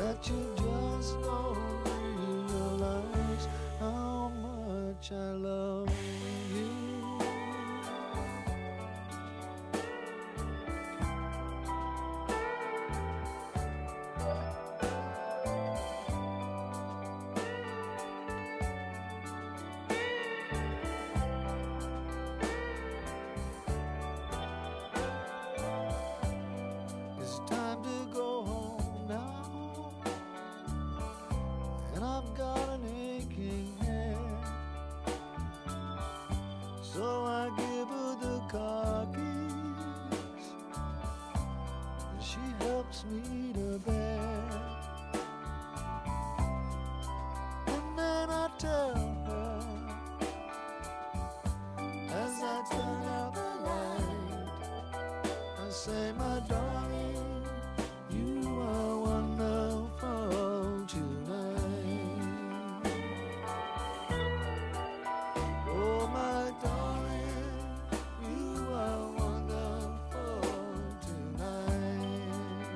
that you just don't realize how much I love you. Me to bed, and then I tell her as I turn out the light, I say, my darling, you are wonderful tonight. Oh, my darling, you are wonderful tonight.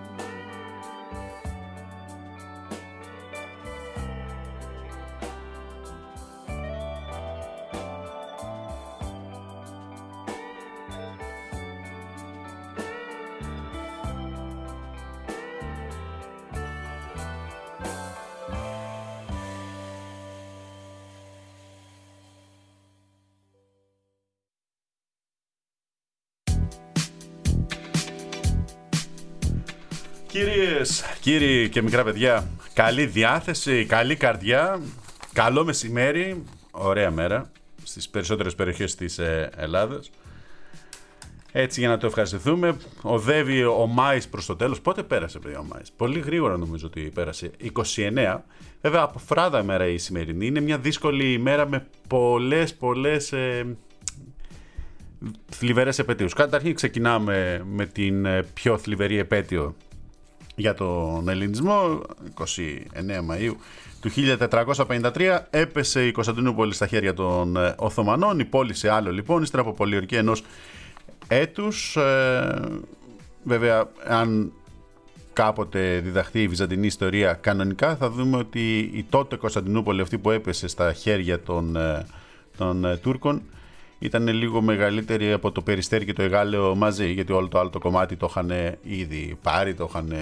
Κυρίες, κύριοι και μικρά παιδιά, καλή διάθεση, καλή καρδιά, καλό μεσημέρι, ωραία μέρα στις περισσότερες περιοχές της Ελλάδας. Έτσι, για να το ευχαριστηθούμε, οδεύει ο Μάης προς το τέλος. Πότε πέρασε, παιδιά, ο Μάης? Πολύ γρήγορα νομίζω ότι πέρασε. 29. Βέβαια, από φράδα μέρα η σημερινή. Είναι μια δύσκολη ημέρα με πολλές θλιβερές επέτειους. Καταρχήν ξεκινάμε με την πιο θλιβερή επέτειο για τον ελληνισμό. 29 Μαΐου του 1453 έπεσε η Κωνσταντινούπολη στα χέρια των Οθωμανών. Η πόλη σε άλλο λοιπόν, ύστερα από πολιορκία ενός έτους. Βέβαια, αν κάποτε διδαχθεί η βυζαντινή ιστορία κανονικά, θα δούμε ότι η τότε Κωνσταντινούπολη, αυτή που έπεσε στα χέρια των Τούρκων, ήταν λίγο μεγαλύτερη από το Περιστέρι και το Εγάλεο μαζί, γιατί όλο το άλλο το κομμάτι το είχαν ήδη πάρει, το είχαν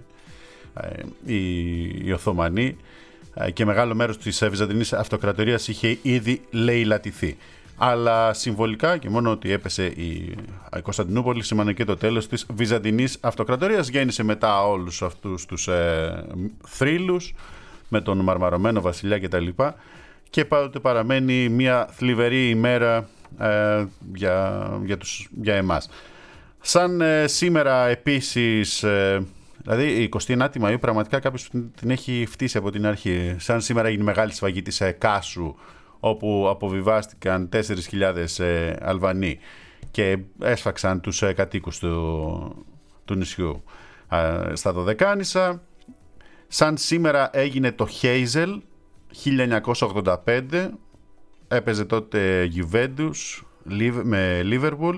οι Οθωμανοί, και μεγάλο μέρος της Βυζαντινής Αυτοκρατορίας είχε ήδη λαιλατηθεί. Αλλά συμβολικά, και μόνο ότι έπεσε η Κωνσταντινούπολη σημαίνει και το τέλος της Βυζαντινής Αυτοκρατορίας. Γέννησε μετά όλους αυτούς τους θρύλους με τον μαρμαρωμένο βασιλιά κτλ. Και πάντοτε παραμένει μια θλιβερή ημέρα για εμάς. Σαν σήμερα επίσης, δηλαδή η 29η Μαΐου πραγματικά κάποιος την έχει φτύσει από την αρχή. Σαν σήμερα έγινε μεγάλη σφαγή της Κάσου, όπου αποβιβάστηκαν 4.000 Αλβανοί και έσφαξαν τους κατοίκους του νησιού στα Δωδεκάνησα. Σαν σήμερα έγινε το Χέιζελ 1985, έπαιζε τότε Γιουβέντους με Λίβερπουλ,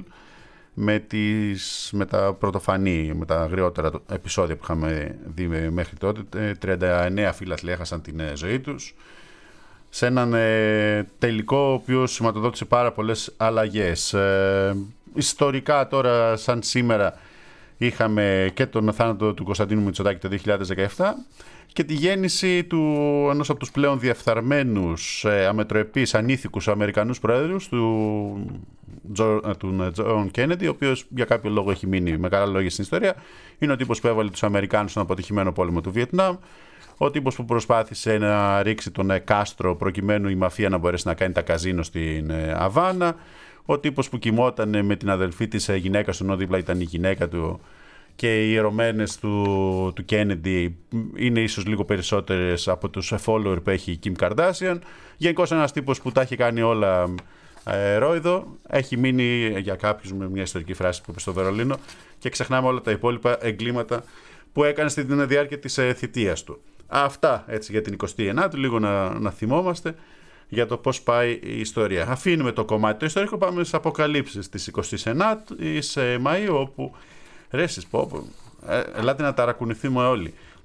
με τα πρωτοφανή, με τα αγριότερα επεισόδια που είχαμε δει μέχρι τότε. 39 φίλαθλοι έχασαν την ζωή τους σε έναν τελικό ο οποίος σηματοδότησε πάρα πολλές αλλαγές. Ιστορικά τώρα, σαν σήμερα, είχαμε και τον θάνατο του Κωνσταντίνου Μητσοτάκη το 2017 και τη γέννηση του ενός από τους πλέον διεφθαρμένους, αμετροεπείς, ανήθικους Αμερικανούς πρόεδρους, του Τζον Κέννεντι, ο οποίος για κάποιο λόγο έχει μείνει με καλά λόγια στην ιστορία. Είναι ο τύπος που έβαλε τους Αμερικάνους στον αποτυχημένο πόλεμο του Βιετνάμ, ο τύπος που προσπάθησε να ρίξει τον Κάστρο προκειμένου η μαφία να μπορέσει να κάνει τα καζίνο στην Αβάνα, ο τύπος που κοιμόταν με την αδελφή της γυναίκας του, ενώ δίπλα ήταν η γυναίκα του, και οι ερωμένες του Κέννεντι είναι ίσως λίγο περισσότερες από τους follower που έχει η Kim Kardashian. Γενικώς ένας τύπος που τα έχει κάνει όλα ρόιδο, έχει μείνει για κάποιους με μια ιστορική φράση που είπε στο Βερολίνο, και ξεχνάμε όλα τα υπόλοιπα εγκλήματα που έκανε στην διάρκεια της θητείας του. Αυτά έτσι για την 29η, λίγο να θυμόμαστε για το πώς πάει η ιστορία. Αφήνουμε το κομμάτι το ιστορικό, πάμε στις αποκαλύψεις της 29ης Μαΐου, όπου ελάτε να ταρακουνηθούμε όλοι.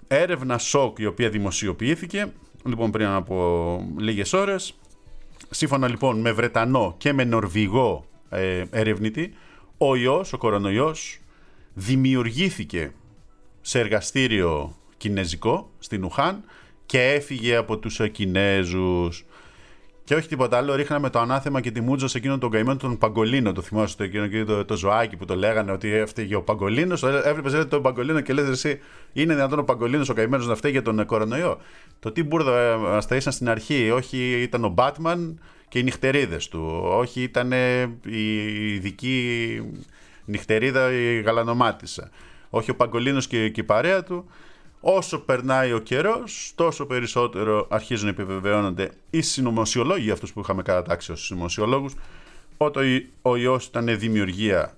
έρευνα σοκ η οποία δημοσιοποιήθηκε λοιπόν πριν από λίγες ώρες. Σύμφωνα λοιπόν με Βρετανό και με Νορβηγό ερευνητή, ο ιός, ο κορονοϊός, δημιουργήθηκε σε εργαστήριο κινέζικο στην Ουχάν και έφυγε από τους Κινέζους. Και όχι τίποτα άλλο, ρίχναμε το ανάθεμα και τη μούτζα σε εκείνον τον καημένο τον Παγκολίνο. Το θυμάσαι εκείνο το ζωάκι που το λέγανε ότι έφταιγε ο Παγκολίνος. Έβλεπες τον Παγκολίνο και λες εσύ, είναι δυνατόν ο Παγκολίνος ο καημένος να φταίει για τον κορονοϊό? Το τι μπουρδα μας τα ήσαν στην αρχή. Όχι ήταν ο Μπάτμαν και οι νυχτερίδες του. Όχι ήταν η ειδική νυχτερίδα, η γαλανομάτισσα. Όχι ο Παγκολίνος και η παρέα του. Όσο περνάει ο καιρός, τόσο περισσότερο αρχίζουν να επιβεβαιώνονται οι συνωμοσιολόγοι, αυτούς που είχαμε κατατάξει ως συνωμοσιολόγους, ότι ο ιός ήταν δημιουργία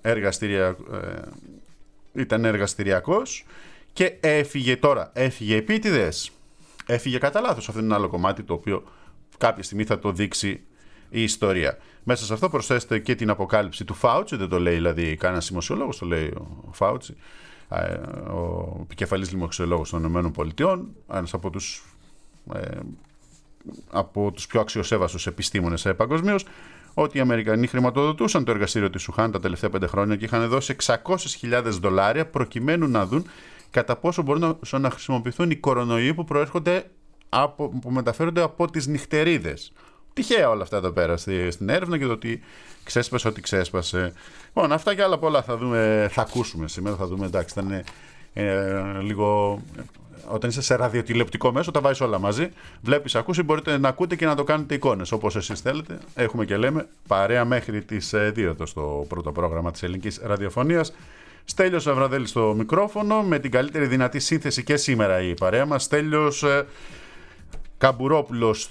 ήταν εργαστηριακός και έφυγε τώρα. Έφυγε επίτηδες, έφυγε κατά λάθος. Αυτό είναι ένα άλλο κομμάτι το οποίο κάποια στιγμή θα το δείξει η ιστορία. Μέσα σε αυτό προσθέσετε και την αποκάλυψη του Φάουτσι, δεν το λέει δηλαδή κανένας συνωμοσιολόγος, το λέει ο Φάουτσι, ο επικεφαλής λοιμοξιολόγος των ΗΠΑ, ένας από τους πιο αξιοσέβαστους επιστήμονες παγκοσμίως, ότι οι Αμερικανοί χρηματοδοτούσαν το εργαστήριο της Ουχάν τα τελευταία 5 χρόνια και είχαν δώσει $600,000 προκειμένου να δουν κατά πόσο μπορούν να χρησιμοποιηθούν οι κορονοϊοί που που μεταφέρονται από τις νυχτερίδες. Τυχαία όλα αυτά εδώ πέρα στην έρευνα και το ότι ξέσπασε ό,τι ξέσπασε. Λοιπόν, αυτά και άλλα πολλά θα ακούσουμε σήμερα. Θα δούμε, εντάξει, ήταν λίγο. Όταν είστε σε ραδιοτηλεοπτικό μέσο, τα βάζεις όλα μαζί. Βλέπεις, ακούσει, μπορείτε να ακούτε και να το κάνετε εικόνες όπως εσείς θέλετε. Έχουμε και λέμε παρέα μέχρι τις 2 εδώ στο πρώτο πρόγραμμα της ελληνικής ραδιοφωνίας. Στέλιος Αβραδέλης στο μικρόφωνο, με την καλύτερη δυνατή σύνθεση και σήμερα η παρέα μας. Στέλιος Καμπουρόπουλος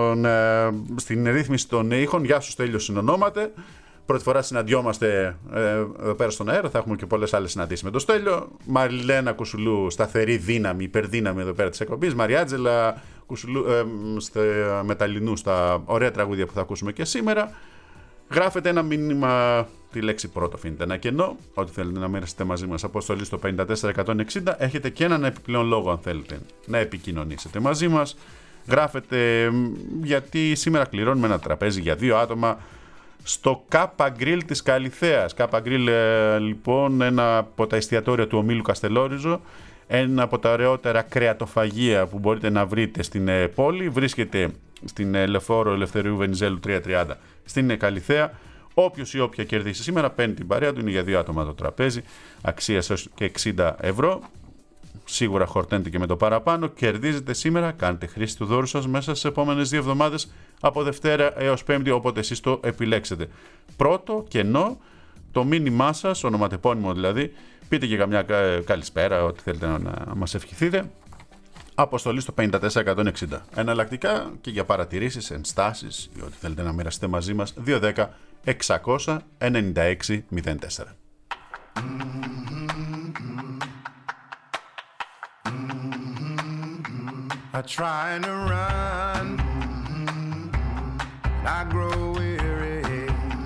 στην ρύθμιση των ήχων. Γεια σου Στέλιο, συνονόματε. Πρώτη φορά συναντιόμαστε εδώ πέρα στον αέρα. Θα έχουμε και πολλές άλλες συναντήσεις με τον Στέλιο. Μαριλένα Κουσουλού, σταθερή δύναμη, υπερδύναμη εδώ πέρα της εκπομπής. Μαριάτζελα Κουσουλού, Μεταλλινού, στα ωραία τραγούδια που θα ακούσουμε και σήμερα. Γράφετε ένα μήνυμα, τη λέξη πρώτο αφήνετε ένα κενό. Ό,τι θέλετε να μοιραστείτε μαζί μας, αποστολή στο 54160. Έχετε και έναν επιπλέον λόγο αν θέλετε να επικοινωνήσετε μαζί μας. Γράφετε γιατί σήμερα κληρώνουμε ένα τραπέζι για 2 άτομα στο Κάπα Γκριλ της Καλιθέας. Κάπα Γκριλ λοιπόν, ένα από τα εστιατόρια του ομίλου Καστελόριζο, ένα από τα ωραιότερα κρεατοφαγεία που μπορείτε να βρείτε στην πόλη. Βρίσκεται στην Λεωφόρο Ελευθερίου Βενιζέλου 330 στην Καλιθέα. Όποιος ή όποια κερδίσει σήμερα παίρνει την παρέα του, είναι για 2 άτομα το τραπέζι, αξία έως και €60. Σίγουρα χορταίνετε και με το παραπάνω. Κερδίζετε σήμερα, κάντε χρήση του δώρου σας μέσα στις επόμενες 2 εβδομάδες, από Δευτέρα έως Πέμπτη, όποτε εσείς το επιλέξετε. Πρώτο κενό, το μήνυμά σας, ονοματεπώνυμο δηλαδή, πείτε και καμιά καλησπέρα, ό,τι θέλετε να μας ευχηθείτε. Αποστολή στο 54160. Εναλλακτικά και για παρατηρήσεις, ενστάσεις ή ό,τι θέλετε να μοιραστείτε μαζί μας, 210 600 96 04. I try to run, I grow weary.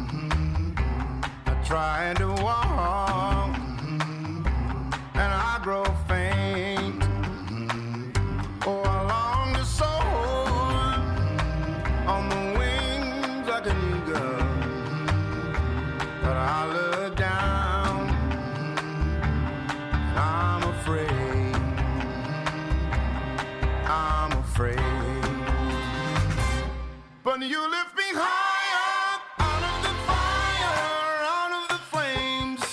I try to walk, and I grow faint. Oh, I long to soar on the wings like an eagle, but I look down, and I'm afraid. I'm afraid, but you lift me higher, out of the fire, out of the flames.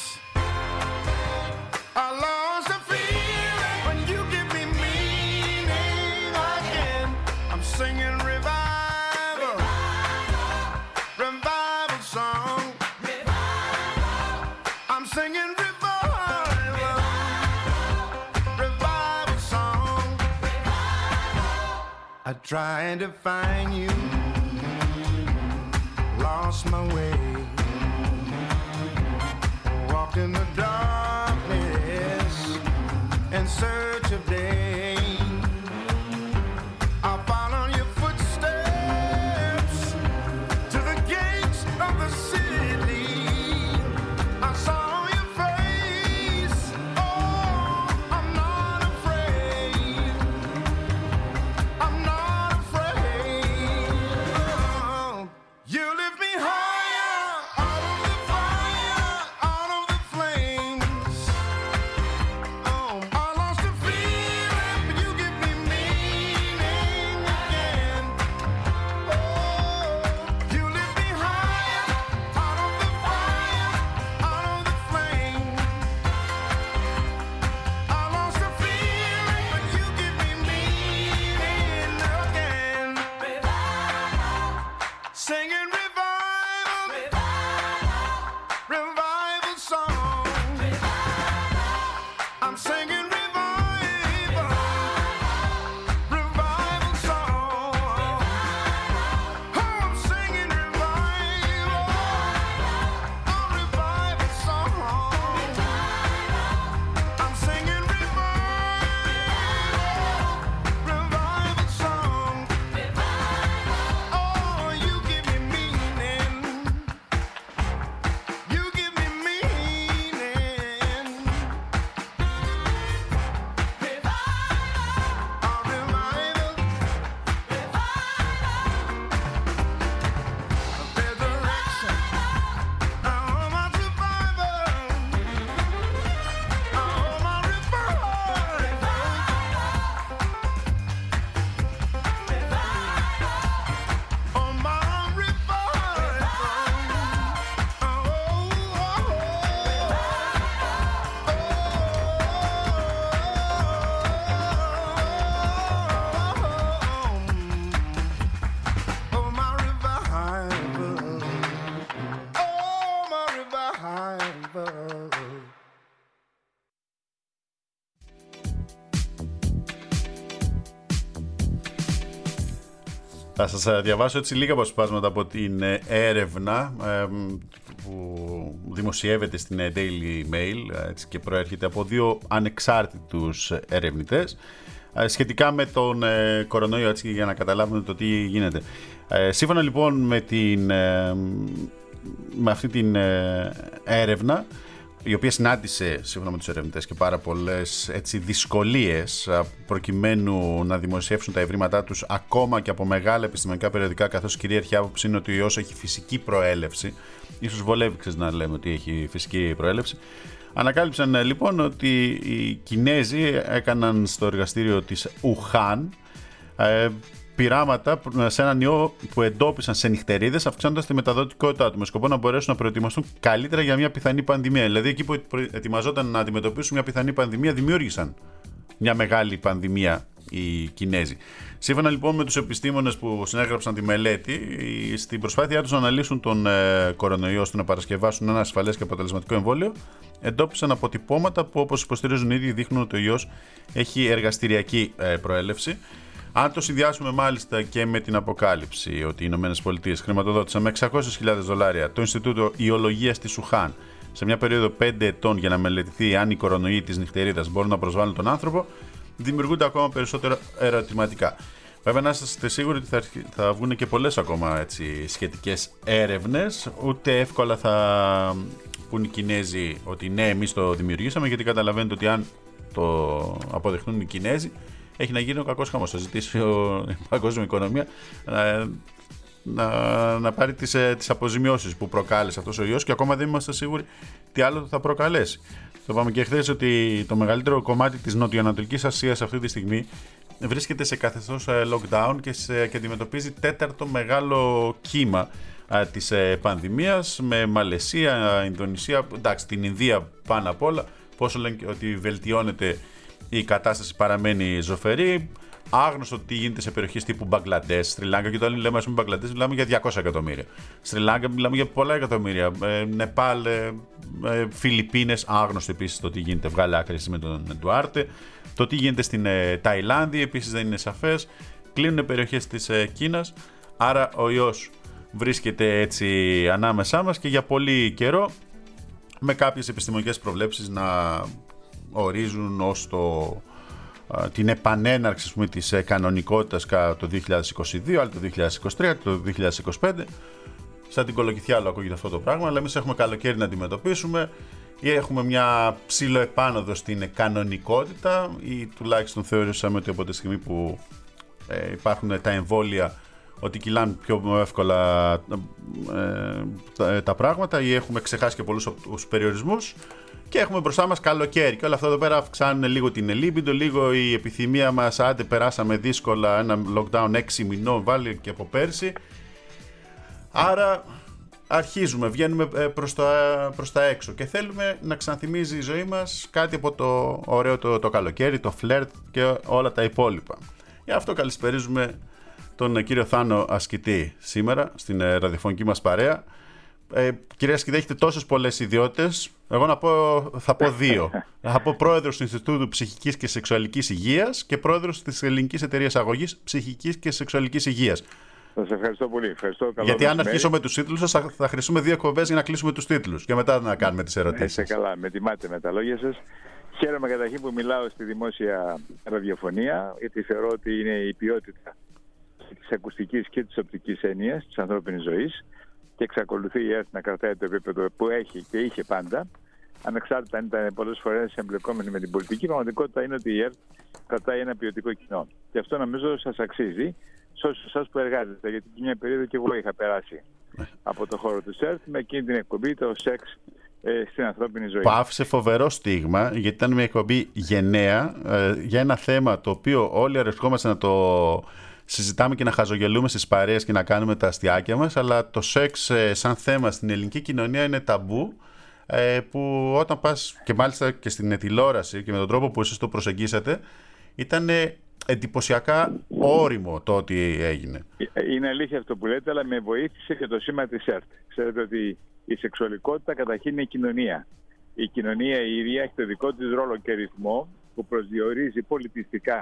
I lost the feeling when you give me meaning again. I'm singing revival, revival song. I'm singing revival song. I tried to find you, lost my way, walked in the darkness in search of day. I follow your footsteps to the gates of the city. I saw your face, oh, I'm not afraid. Θα σας διαβάσω έτσι λίγα αποσπάσματα από την έρευνα που δημοσιεύεται στην Daily Mail έτσι, και προέρχεται από 2 ανεξάρτητους ερευνητές σχετικά με τον κορονοϊό, έτσι, για να καταλάβουμε το τι γίνεται. Σύμφωνα λοιπόν με αυτή την έρευνα, η οποία συνάντησε, σύμφωνα με τους ερευνητές, και πάρα πολλές δυσκολίες προκειμένου να δημοσιεύσουν τα ευρήματά τους ακόμα και από μεγάλα επιστημονικά περιοδικά, καθώς η κυρίαρχη άποψη είναι ότι ο ιός έχει φυσική προέλευση. Ίσως βολεύει να λέμε ότι έχει φυσική προέλευση. Ανακάλυψαν λοιπόν ότι οι Κινέζοι έκαναν στο εργαστήριο της Ουχάν πειράματα σε έναν ιό που εντόπισαν σε νυχτερίδες, αυξάνοντας τη μεταδοτικότητά του με σκοπό να μπορέσουν να προετοιμαστούν καλύτερα για μια πιθανή πανδημία. Δηλαδή, εκεί που ετοιμαζόταν να αντιμετωπίσουν μια πιθανή πανδημία, δημιούργησαν μια μεγάλη πανδημία οι Κινέζοι. Σύμφωνα λοιπόν με τους επιστήμονες που συνέγραψαν τη μελέτη, στην προσπάθειά τους να αναλύσουν τον κορονοϊό ώστε να παρασκευάσουν ένα ασφαλές και αποτελεσματικό εμβόλιο, εντόπισαν αποτυπώματα που, όπως υποστηρίζουν οι ίδιοι, δείχνουν ότι ο ιός έχει εργαστηριακή προέλευση. Αν το συνδυάσουμε μάλιστα και με την αποκάλυψη ότι οι ΗΠΑ χρηματοδότησαν με $600.000 το Ινστιτούτο Ιολογίας της Ουχάν σε μια περίοδο 5 ετών για να μελετηθεί αν οι κορονοϊοί της νυχτερίδας μπορούν να προσβάλλουν τον άνθρωπο, δημιουργούνται ακόμα περισσότερα ερωτηματικά. Βέβαια, να είστε σίγουροι ότι θα βγουν και πολλές ακόμα σχετικές έρευνες. Ούτε εύκολα θα πούν οι Κινέζοι ότι ναι, εμείς το δημιουργήσαμε, γιατί καταλαβαίνετε ότι αν το αποδεχτούν οι Κινέζοι, έχει να γίνει ο κακός χαμός. Θα ζητήσει η παγκόσμια οικονομία να πάρει τις αποζημιώσεις που προκάλεσε αυτός ο ιός, και ακόμα δεν είμαστε σίγουροι τι άλλο θα προκαλέσει. Το είπαμε και χθες ότι το μεγαλύτερο κομμάτι της Νοτιοανατολικής Ασίας αυτή τη στιγμή βρίσκεται σε καθεστώς lockdown και αντιμετωπίζει 4ο μεγάλο κύμα της πανδημίας, με Μαλαισία, Ινδονησία, εντάξει, την Ινδία πάνω απ' όλα. Πόσο λένε ότι βελτιώνεται η κατάσταση, παραμένει ζωφερή. Άγνωστο τι γίνεται σε περιοχές τύπου Μπαγκλαντές, Σρι Λάγκα, και όταν λέμε Μπαγκλαντές μιλάμε για 200 εκατομμύρια. Σρι Λάγκα μιλάμε για πολλά εκατομμύρια. Νεπάλ, Φιλιππίνες, άγνωστο επίσης το τι γίνεται. Βγάλε άκρη με τον Ντουάρτε. Το τι γίνεται στην Ταϊλάνδη επίσης δεν είναι σαφές. Κλείνουν περιοχές της Κίνας. Άρα ο ιός βρίσκεται έτσι ανάμεσά μας και για πολύ καιρό, με κάποιες επιστημονικές προβλέψεις να ορίζουν ως την επανέναρξη της κανονικότητας κατά το 2022, άλλο το 2023, το 2025. Σαν την Κολοκυθιάλο ακούγεται αυτό το πράγμα, αλλά εμείς έχουμε καλοκαίρι να αντιμετωπίσουμε ή έχουμε μια ψιλοεπάνωδο στην κανονικότητα, ή τουλάχιστον θεωρήσαμε ότι από τη στιγμή που υπάρχουν τα εμβόλια ότι κυλάνε πιο εύκολα τα πράγματα, ή έχουμε ξεχάσει και πολλούς τους περιορισμούς και έχουμε μπροστά μας καλοκαίρι. Και όλα αυτά εδώ πέρα αυξάνουν λίγο την ελίμπιντο, λίγο η επιθυμία μας. Άντε, περάσαμε δύσκολα ένα lockdown 6 μηνών, βάλει και από πέρσι. Άρα αρχίζουμε, βγαίνουμε προς τα έξω και θέλουμε να ξαναθυμίζει η ζωή μας κάτι από το ωραίο το καλοκαίρι, το φλερτ και όλα τα υπόλοιπα. Γι' αυτό καλησπερίζουμε τον κύριο Θάνο Ασκητή σήμερα στην ραδιοφωνική μας παρέα. Κυρία Ασκητή, έχετε τόσες πολλές ιδιότητες. Εγώ θα πω 2. Θα πω πρόεδρος του Ινστιτούτου Ψυχικής και Σεξουαλικής Υγείας και πρόεδρος της Ελληνικής Εταιρείας Αγωγής Ψυχικής και Σεξουαλικής Υγείας. Σας ευχαριστώ πολύ. Ευχαριστώ. Γιατί αν αρχίσω με τους τίτλους σας, θα χρειαστούμε 2 εκπομπές για να κλείσουμε τους τίτλους και μετά να κάνουμε τις ερωτήσεις. Είστε καλά. Με τιμάτε με τα λόγια σας. Χαίρομαι καταρχήν που μιλάω στη δημόσια ραδιοφωνία, γιατί θεωρώ ότι είναι η ποιότητα της ακουστικής και της οπτικής έννοιας της ανθρώπινης ζωής και εξακολουθεί η ΕΡΤ να κρατάει το επίπεδο που έχει και είχε πάντα, ανεξάρτητα αν ήταν πολλές φορές εμπλεκόμενη με την πολιτική. Η πραγματικότητα είναι ότι η ΕΡΤ κρατάει ένα ποιοτικό κοινό. Και αυτό νομίζω σας αξίζει σε όσους εσάς που εργάζεστε, γιατί μια περίοδο και εγώ είχα περάσει από το χώρο του ΕΡΤ με εκείνη την εκπομπή, το σεξ στην ανθρώπινη ζωή. Που άφησε φοβερό στίγμα, γιατί ήταν μια εκπομπή γενναία για ένα θέμα το οποίο όλοι αρεσκόμαστε να το συζητάμε και να χαζογελούμε στις παρέες και να κάνουμε τα αστιάκια μας, αλλά το σεξ σαν θέμα στην ελληνική κοινωνία είναι ταμπού, που όταν πας, και μάλιστα και στην τηλεόραση και με τον τρόπο που εσείς το προσεγγίσατε, ήταν εντυπωσιακά όριμο το ότι έγινε. Είναι αλήθεια αυτό που λέτε, αλλά με βοήθησε και το σήμα της ΕΡΤ. Ξέρετε ότι η σεξουαλικότητα καταρχήν είναι η κοινωνία. Η κοινωνία η ίδια έχει το δικό της ρόλο και ρυθμό που προσδιορίζει πολιτιστικά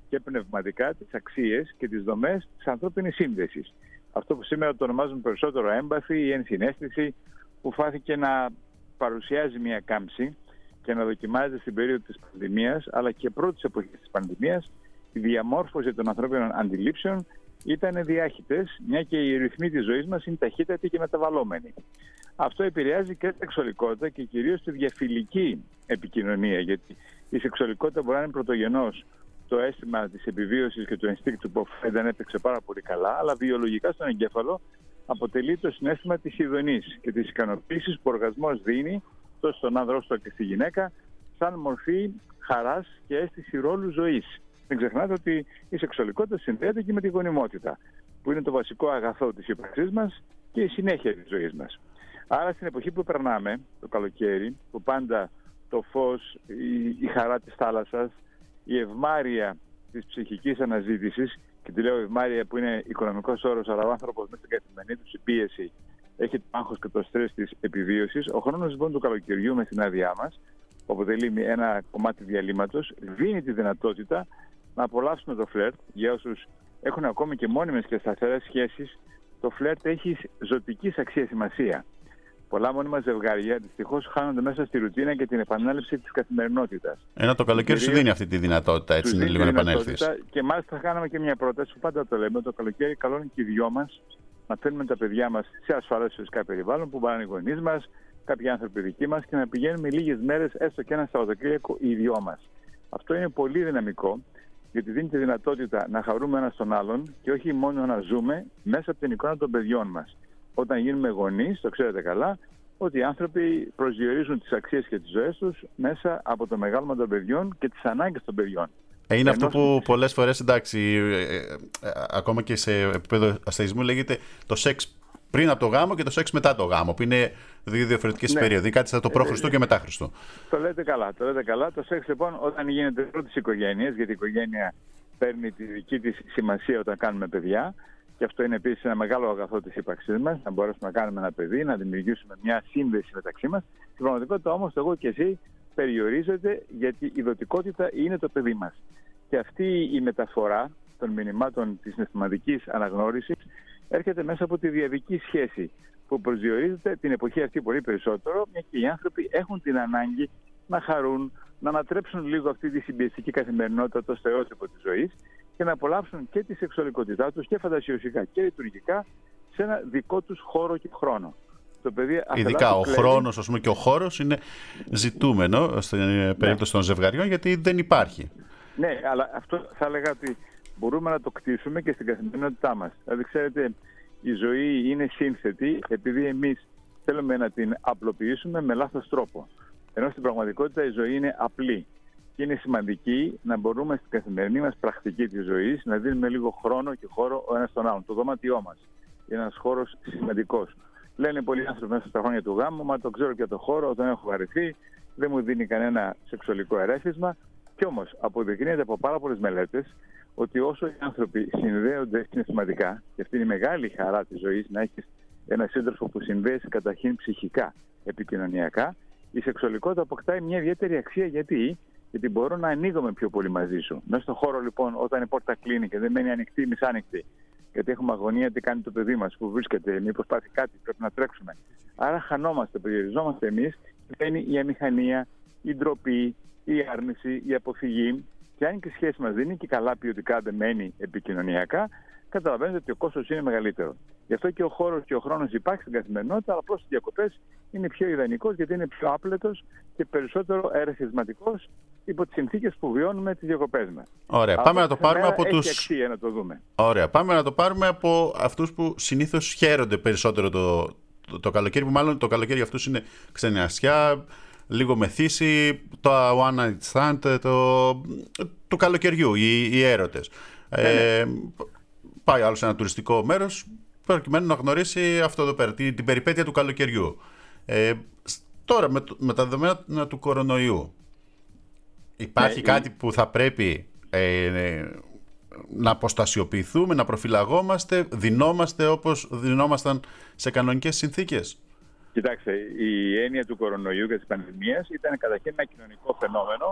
και πνευματικά τις αξίες και τις δομές της ανθρώπινης σύνδεσης. Αυτό που σήμερα το ονομάζουμε περισσότερο έμπαθη ή ενσυναίσθηση, που φάθηκε να παρουσιάζει μια κάμψη και να δοκιμάζεται στην περίοδο της πανδημίας, αλλά και πρώτης εποχής της πανδημίας. Η διαμόρφωση των ανθρώπινων αντιλήψεων ήταν διάχυτες, μια και οι ρυθμοί της ζωής μας είναι ταχύτατοι και μεταβαλλόμενοι. Αυτό επηρεάζει και τη σεξουαλικότητα και κυρίως τη διαφιλική επικοινωνία, γιατί η σεξουαλικότητα μπορεί να είναι πρωτογενώς το αίσθημα της επιβίωσης και του ενστίκτου που δεν έπαιξε πάρα πολύ καλά, αλλά βιολογικά στον εγκέφαλο αποτελεί το συναίσθημα της ειδονής και της ικανοποίησης που ο οργασμός δίνει τόσο στον άνδρα όσο και στη γυναίκα, σαν μορφή χαράς και αίσθηση ρόλου ζωής. Μην ξεχνάτε ότι η σεξουαλικότητα συνδέεται και με τη γονιμότητα, που είναι το βασικό αγαθό της ύπαρξής μας και η συνέχεια της ζωής μας. Άρα στην εποχή που περνάμε, το καλοκαίρι, που πάντα το φως, η χαρά της θάλασσας, η ευμάρεια της ψυχικής αναζήτησης, και τη λέω ευμάρεια που είναι οικονομικός όρος, αλλά ο άνθρωπος μέσα στην καθημερινή του η πίεση έχει το άγχος και το στρες της επιβίωσης. Ο χρόνος λοιπόν του καλοκαιριού με την άδειά μας, που αποτελεί ένα κομμάτι διαλύματος, δίνει τη δυνατότητα να απολαύσουμε το φλερτ. Για όσους έχουν ακόμη και μόνιμες και σταθερές σχέσεις, το φλερτ έχει ζωτική αξία σημασία. Πολλά μόνιμα ζευγάρια δυστυχώς χάνονται μέσα στη ρουτίνα και την επανάληψη της καθημερινότητας. Ενώ το καλοκαίρι σου δίνει αυτή τη δυνατότητα, έτσι είναι λίγο να επανέλθεις. Και μάλιστα κάναμε και μια πρόταση που πάντα το λέμε: το καλοκαίρι καλό είναι και οι δυο μας να φέρνουμε τα παιδιά μας σε ασφαλές φυσικά περιβάλλον που πάνε οι γονείς μας, κάποιοι άνθρωποι δικοί μας, και να πηγαίνουμε λίγες μέρες, έστω και ένα Σαββατοκύριακο, οι δυο μας. Αυτό είναι πολύ δυναμικό, γιατί δίνει τη δυνατότητα να χαρούμε ένα τον άλλον και όχι μόνο να ζούμε μέσα από την εικόνα των παιδιών μας. Όταν γίνουμε γονείς, το ξέρετε καλά, ότι οι άνθρωποι προσδιορίζουν τις αξίες και τις ζωές τους μέσα από το μεγάλωμα των παιδιών και τις ανάγκες των παιδιών. Είναι αυτό που πολλές φορές, εντάξει, ακόμα και σε επίπεδο αστεϊσμού λέγεται το σεξ πριν από το γάμο και το σεξ μετά το γάμο, που είναι δύο διαφορετικές περίοδοι. Κάτι σαν το προ-Χριστού και μετά Χριστού. Το λέτε καλά, το λέτε καλά. Το σεξ λοιπόν όταν γίνεται πρώτης οικογένειας, γιατί η οικογένεια παίρνει τη δική της σημασία όταν κάνουμε παιδιά. Και αυτό είναι επίσης ένα μεγάλο αγαθό της ύπαρξής μας, να μπορέσουμε να κάνουμε ένα παιδί, να δημιουργήσουμε μια σύνδεση μεταξύ μας. Στην πραγματικότητα όμως το εγώ και εσύ περιορίζεται, γιατί η δοτικότητα είναι το παιδί μας. Και αυτή η μεταφορά των μηνυμάτων της συναισθηματικής αναγνώρισης έρχεται μέσα από τη διαδική σχέση που προσδιορίζεται την εποχή αυτή πολύ περισσότερο, μια και οι άνθρωποι έχουν την ανάγκη να χαρούν, να ανατρέψουν λίγο αυτή τη συμπιεστική καθημερινότητα, το στερεότυπο της ζωής, και να απολαύσουν και τη σεξουαλικότητά τους και φαντασιωσικά και λειτουργικά σε ένα δικό τους χώρο και χρόνο. Το παιδί ειδικά ο χρόνος, ας πούμε, και ο χώρος είναι ζητούμενο στην περίπτωση των ζευγαριών, γιατί δεν υπάρχει. Ναι, αλλά αυτό θα έλεγα ότι μπορούμε να το κτίσουμε και στην καθημερινότητά μας. Δηλαδή, ξέρετε, η ζωή είναι σύνθετη επειδή εμείς θέλουμε να την απλοποιήσουμε με λάθος τρόπο. Ενώ στην πραγματικότητα η ζωή είναι απλή. Και είναι σημαντική να μπορούμε στην καθημερινή μας πρακτική της ζωής να δίνουμε λίγο χρόνο και χώρο ο ένας στον άλλον. Το δωμάτιό μας είναι ένας χώρος σημαντικός. Λένε πολλοί άνθρωποι μέσα στα χρόνια του γάμου: μα το ξέρω και το χώρο, τον έχω βαρεθεί, δεν μου δίνει κανένα σεξουαλικό ερέθισμα. Κι όμως αποδεικνύεται από πάρα πολλές μελέτες ότι όσο οι άνθρωποι συνδέονται συναισθηματικά, και αυτή είναι η μεγάλη χαρά της ζωής, να έχεις ένα σύντροφο που συνδέεσαι καταρχήν ψυχικά, επικοινωνιακά, η σεξουαλικότητα αποκτάει μια ιδιαίτερη αξία. Γιατί μπορώ να ανοίγομαι πιο πολύ μαζί σου. Μέσα στον χώρο, λοιπόν, όταν η πόρτα κλείνει και δεν μένει ανοιχτή ή μισάνοιχτη, γιατί έχουμε αγωνία τι κάνει το παιδί μας, που βρίσκεται, μήπως πάθει κάτι, πρέπει να τρέξουμε. Άρα χανόμαστε, περιοριζόμαστε εμείς, και μπαίνει η αμηχανία, η ντροπή, η άρνηση, η αποφυγή. Και αν και η σχέση μας δίνει και καλά ποιοτικά δεμένη επικοινωνιακά, καταλαβαίνετε ότι ο κόστος είναι μεγαλύτερο. Γι' αυτό και ο χώρος και ο χρόνος υπάρχει στην καθημερινότητα, αλλά απλώς στις διακοπές είναι πιο ιδανικός, γιατί είναι πιο άπλετος και περισσότερο ερεθισματικός υπό τις συνθήκες που βιώνουμε τις διακοπές μας. Ωραία, πάμε να το πάρουμε από έχει τους. αξία να το δούμε. Ωραία, πάμε να το πάρουμε από αυτούς που συνήθως χαίρονται περισσότερο το καλοκαίρι, που μάλλον το καλοκαίρι για αυτούς είναι ξενιασιά, λίγο μεθύση, το one night stand, το καλοκαιριού, οι έρωτες. Πάει άλλο σε ένα τουριστικό μέρος προκειμένου να γνωρίσει αυτό εδώ πέρα, την περιπέτεια του καλοκαιριού. Τώρα με τα δεδομένα του κορονοϊού υπάρχει κάτι που θα πρέπει να αποστασιοποιηθούμε, να προφυλαγόμαστε, δινόμαστε όπως δινόμασταν σε κανονικές συνθήκες? Κοιτάξτε, η έννοια του κορονοϊού και της πανδημίας ήταν καταρχήν ένα κοινωνικό φαινόμενο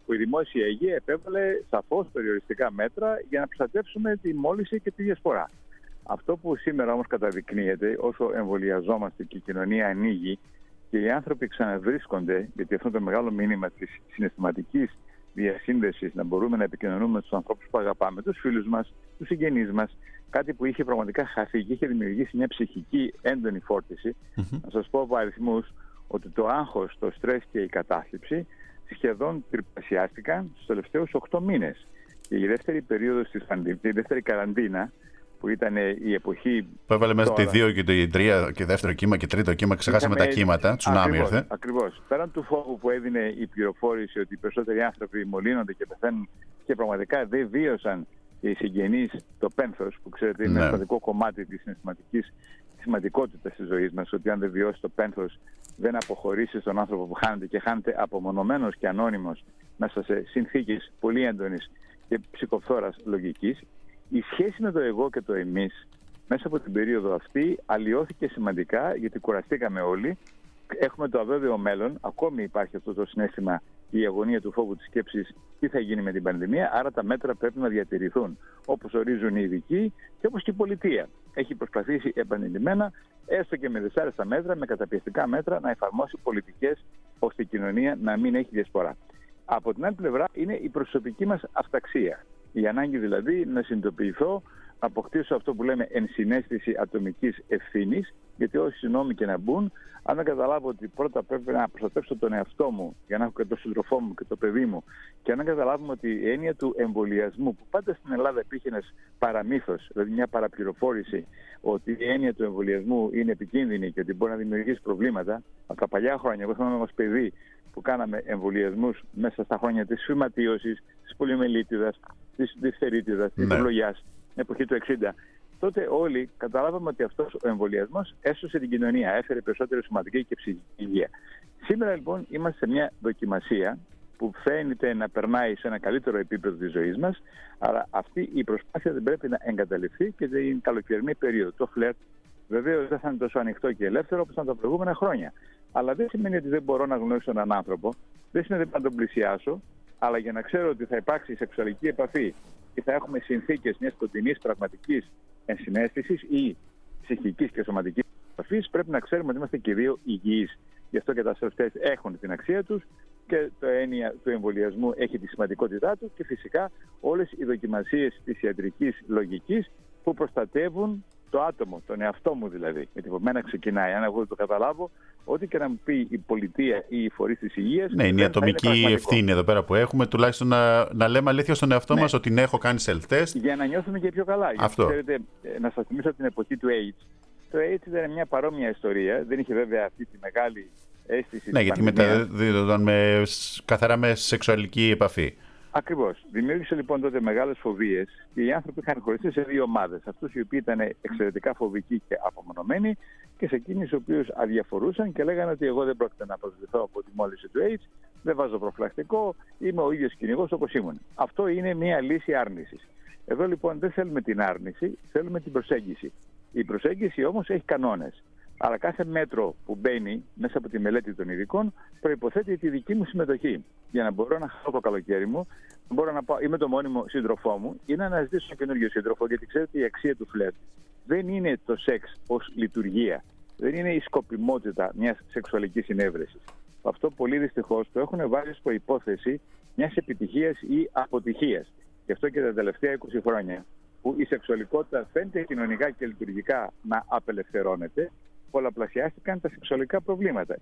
που η δημόσια υγεία επέβαλε σαφώς περιοριστικά μέτρα για να προστατεύσουμε τη μόλυνση και τη διασπορά. Αυτό που σήμερα όμως καταδεικνύεται, όσο εμβολιαζόμαστε και η κοινωνία ανοίγει και οι άνθρωποι ξαναβρίσκονται, γιατί αυτό είναι το μεγάλο μήνυμα της συναισθηματικής διασύνδεσης, να μπορούμε να επικοινωνούμε με τους ανθρώπους που αγαπάμε, τους φίλους μας, τους συγγενείς μας, κάτι που είχε πραγματικά χαθεί και είχε δημιουργήσει μια ψυχική έντονη φόρτιση. Να σας πω από αριθμούς ότι το άγχος, το στρες και η κατάθλιψη σχεδόν τριπλασιάστηκαν στους τελευταίους 8 μήνες. Και η δεύτερη περίοδος της πανδημίας, η δεύτερη καραντίνα, που ήταν η εποχή. Που έβαλε μέσα τη 2 και το 3 και δεύτερο κύμα και τρίτο κύμα, ξεχάσαμε τα κύματα. Τσουνάμι ήρθε. Ακριβώς. Πέραν του φόβου που έδινε η πληροφόρηση ότι οι περισσότεροι άνθρωποι μολύνονται και πεθαίνουν και πραγματικά δεν βίωσαν οι συγγενείς το πένθος, που ξέρετε είναι ένα σημαντικό κομμάτι της συναισθηματικής σημαντικότητας της ζωής μας, ότι αν δεν βιώσει το πένθος, δεν αποχωρήσει στον άνθρωπο που χάνεται και χάνεται απομονωμένος και ανώνυμος μέσα σε συνθήκες πολύ έντονης και ψυχοφθόρας λογικής. Η σχέση με το εγώ και το εμείς μέσα από την περίοδο αυτή αλλοιώθηκε σημαντικά, γιατί κουραστήκαμε όλοι. Έχουμε το αβέβαιο μέλλον. Ακόμη υπάρχει αυτό το συναίσθημα, η αγωνία του φόβου της σκέψης, τι θα γίνει με την πανδημία. Άρα τα μέτρα πρέπει να διατηρηθούν όπως ορίζουν οι ειδικοί και όπως και η πολιτεία έχει προσπαθήσει επανειλημμένα, έστω και με δυσάρεστα μέτρα, με καταπιεστικά μέτρα, να εφαρμόσει πολιτικές ώστε η κοινωνία να μην έχει διασπορά. Από την άλλη πλευρά είναι η προσωπική μας αυταξία. Η ανάγκη δηλαδή να συνειδητοποιηθώ, να αποκτήσω αυτό που λέμε ενσυναίσθηση ατομικής ευθύνης, γιατί όσοι νόμοι και να μπουν, αν δεν καταλάβω ότι πρώτα πρέπει να προστατεύσω τον εαυτό μου για να έχω και τον σύντροφό μου και το παιδί μου, και αν δεν καταλάβουμε ότι η έννοια του εμβολιασμού, που πάντα στην Ελλάδα υπήρχε ένας παραμύθος, δηλαδή μια παραπληροφόρηση, ότι η έννοια του εμβολιασμού είναι επικίνδυνη και ότι μπορεί να δημιουργήσει προβλήματα. Από τα παλιά χρόνια, εγώ θυμάμαι ως παιδί που κάναμε εμβολιασμούς μέσα στα χρόνια της φυματίωσης, της πολιομελίτιδας, της διφθερίτιδας, της ευλογιάς, την εποχή του 60. Τότε όλοι καταλάβαμε ότι αυτός ο εμβολιασμός έσωσε την κοινωνία, έφερε περισσότερη σωματική και ψυχική υγεία. Σήμερα λοιπόν είμαστε σε μια δοκιμασία που φαίνεται να περνάει σε ένα καλύτερο επίπεδο της ζωής μας, αλλά αυτή η προσπάθεια δεν πρέπει να εγκαταλειφθεί και την καλοκαιρινή περίοδο. Το φλερτ βεβαίως δεν θα είναι τόσο ανοιχτό και ελεύθερο όπως ήταν τα προηγούμενα χρόνια. Αλλά δεν σημαίνει ότι δεν μπορώ να γνωρίσω έναν άνθρωπο, δεν σημαίνει ότι θα τον πλησιάσω, αλλά για να ξέρω ότι θα υπάρξει σεξουαλική επαφή και θα έχουμε συνθήκες μιας κοντινής πραγματικής ενσυναίσθησης ή ψυχικής και σωματικής επαφής, πρέπει να ξέρουμε ότι είμαστε και δύο υγιείς. Γι' αυτό και τα self-test έχουν την αξία τους και το έννοια του εμβολιασμού έχει τη σημαντικότητά του και φυσικά όλες οι δοκιμασίες της ιατρικής λογικής που προστατεύουν το άτομο, τον εαυτό μου δηλαδή. Γιατί από μένα ξεκινάει. Αν εγώ δεν το καταλάβω, ό,τι και να μου πει η πολιτεία ή οι φορείς της υγείας. Ναι, είναι η ατομική ευθύνη εδώ πέρα που έχουμε, τουλάχιστον να λέμε αλήθεια στον εαυτό μας ότι έχω κάνει self-test. Για να νιώθουμε και πιο καλά. Αυτό. Γιατί, ξέρετε, να σας θυμίσω την εποχή του AIDS. Το AIDS ήταν μια παρόμοια ιστορία. Δεν είχε βέβαια αυτή τη μεγάλη αίσθηση. Ναι, γιατί μεταδίδονταν καθαρά με σεξουαλική επαφή. Ακριβώς. Δημιούργησε λοιπόν τότε μεγάλες φοβίες και οι άνθρωποι είχαν χωριστεί σε δύο ομάδες. Αυτούς οι οποίοι ήταν εξαιρετικά φοβικοί και απομονωμένοι και σε εκείνους οι οποίους αδιαφορούσαν και λέγανε ότι εγώ δεν πρόκειται να προσβληθώ από τη μόλυνση του AIDS, δεν βάζω προφυλακτικό, είμαι ο ίδιος κυνηγός όπως ήμουν. Αυτό είναι μια λύση άρνησης. Εδώ λοιπόν δεν θέλουμε την άρνηση, θέλουμε την προσέγγιση. Η προσέγγιση όμως έχει κανόνες. Αλλά κάθε μέτρο που μπαίνει μέσα από τη μελέτη των ειδικών προϋποθέτει τη δική μου συμμετοχή. Για να μπορώ να χάσω το καλοκαίρι μου, μπορώ να πάω ή με τον μόνιμο σύντροφό μου ή να αναζητήσω ένα καινούργιο σύντροφο. Γιατί ξέρετε, η αξία του φλερτ δεν είναι το σεξ ως λειτουργία. Δεν είναι η σκοπιμότητα μιας σεξουαλικής συνέβρεσης. Αυτό πολύ δυστυχώς το έχουν βάλει στο υπόθεση μιας επιτυχίας ή αποτυχίας. Γι' αυτό και τα τελευταία 20 χρόνια που η σεξουαλικότητα φαίνεται κοινωνικά και λειτουργικά να απελευθερώνεται, πολλαπλασιάστηκαν τα σεξουαλικά προβλήματα.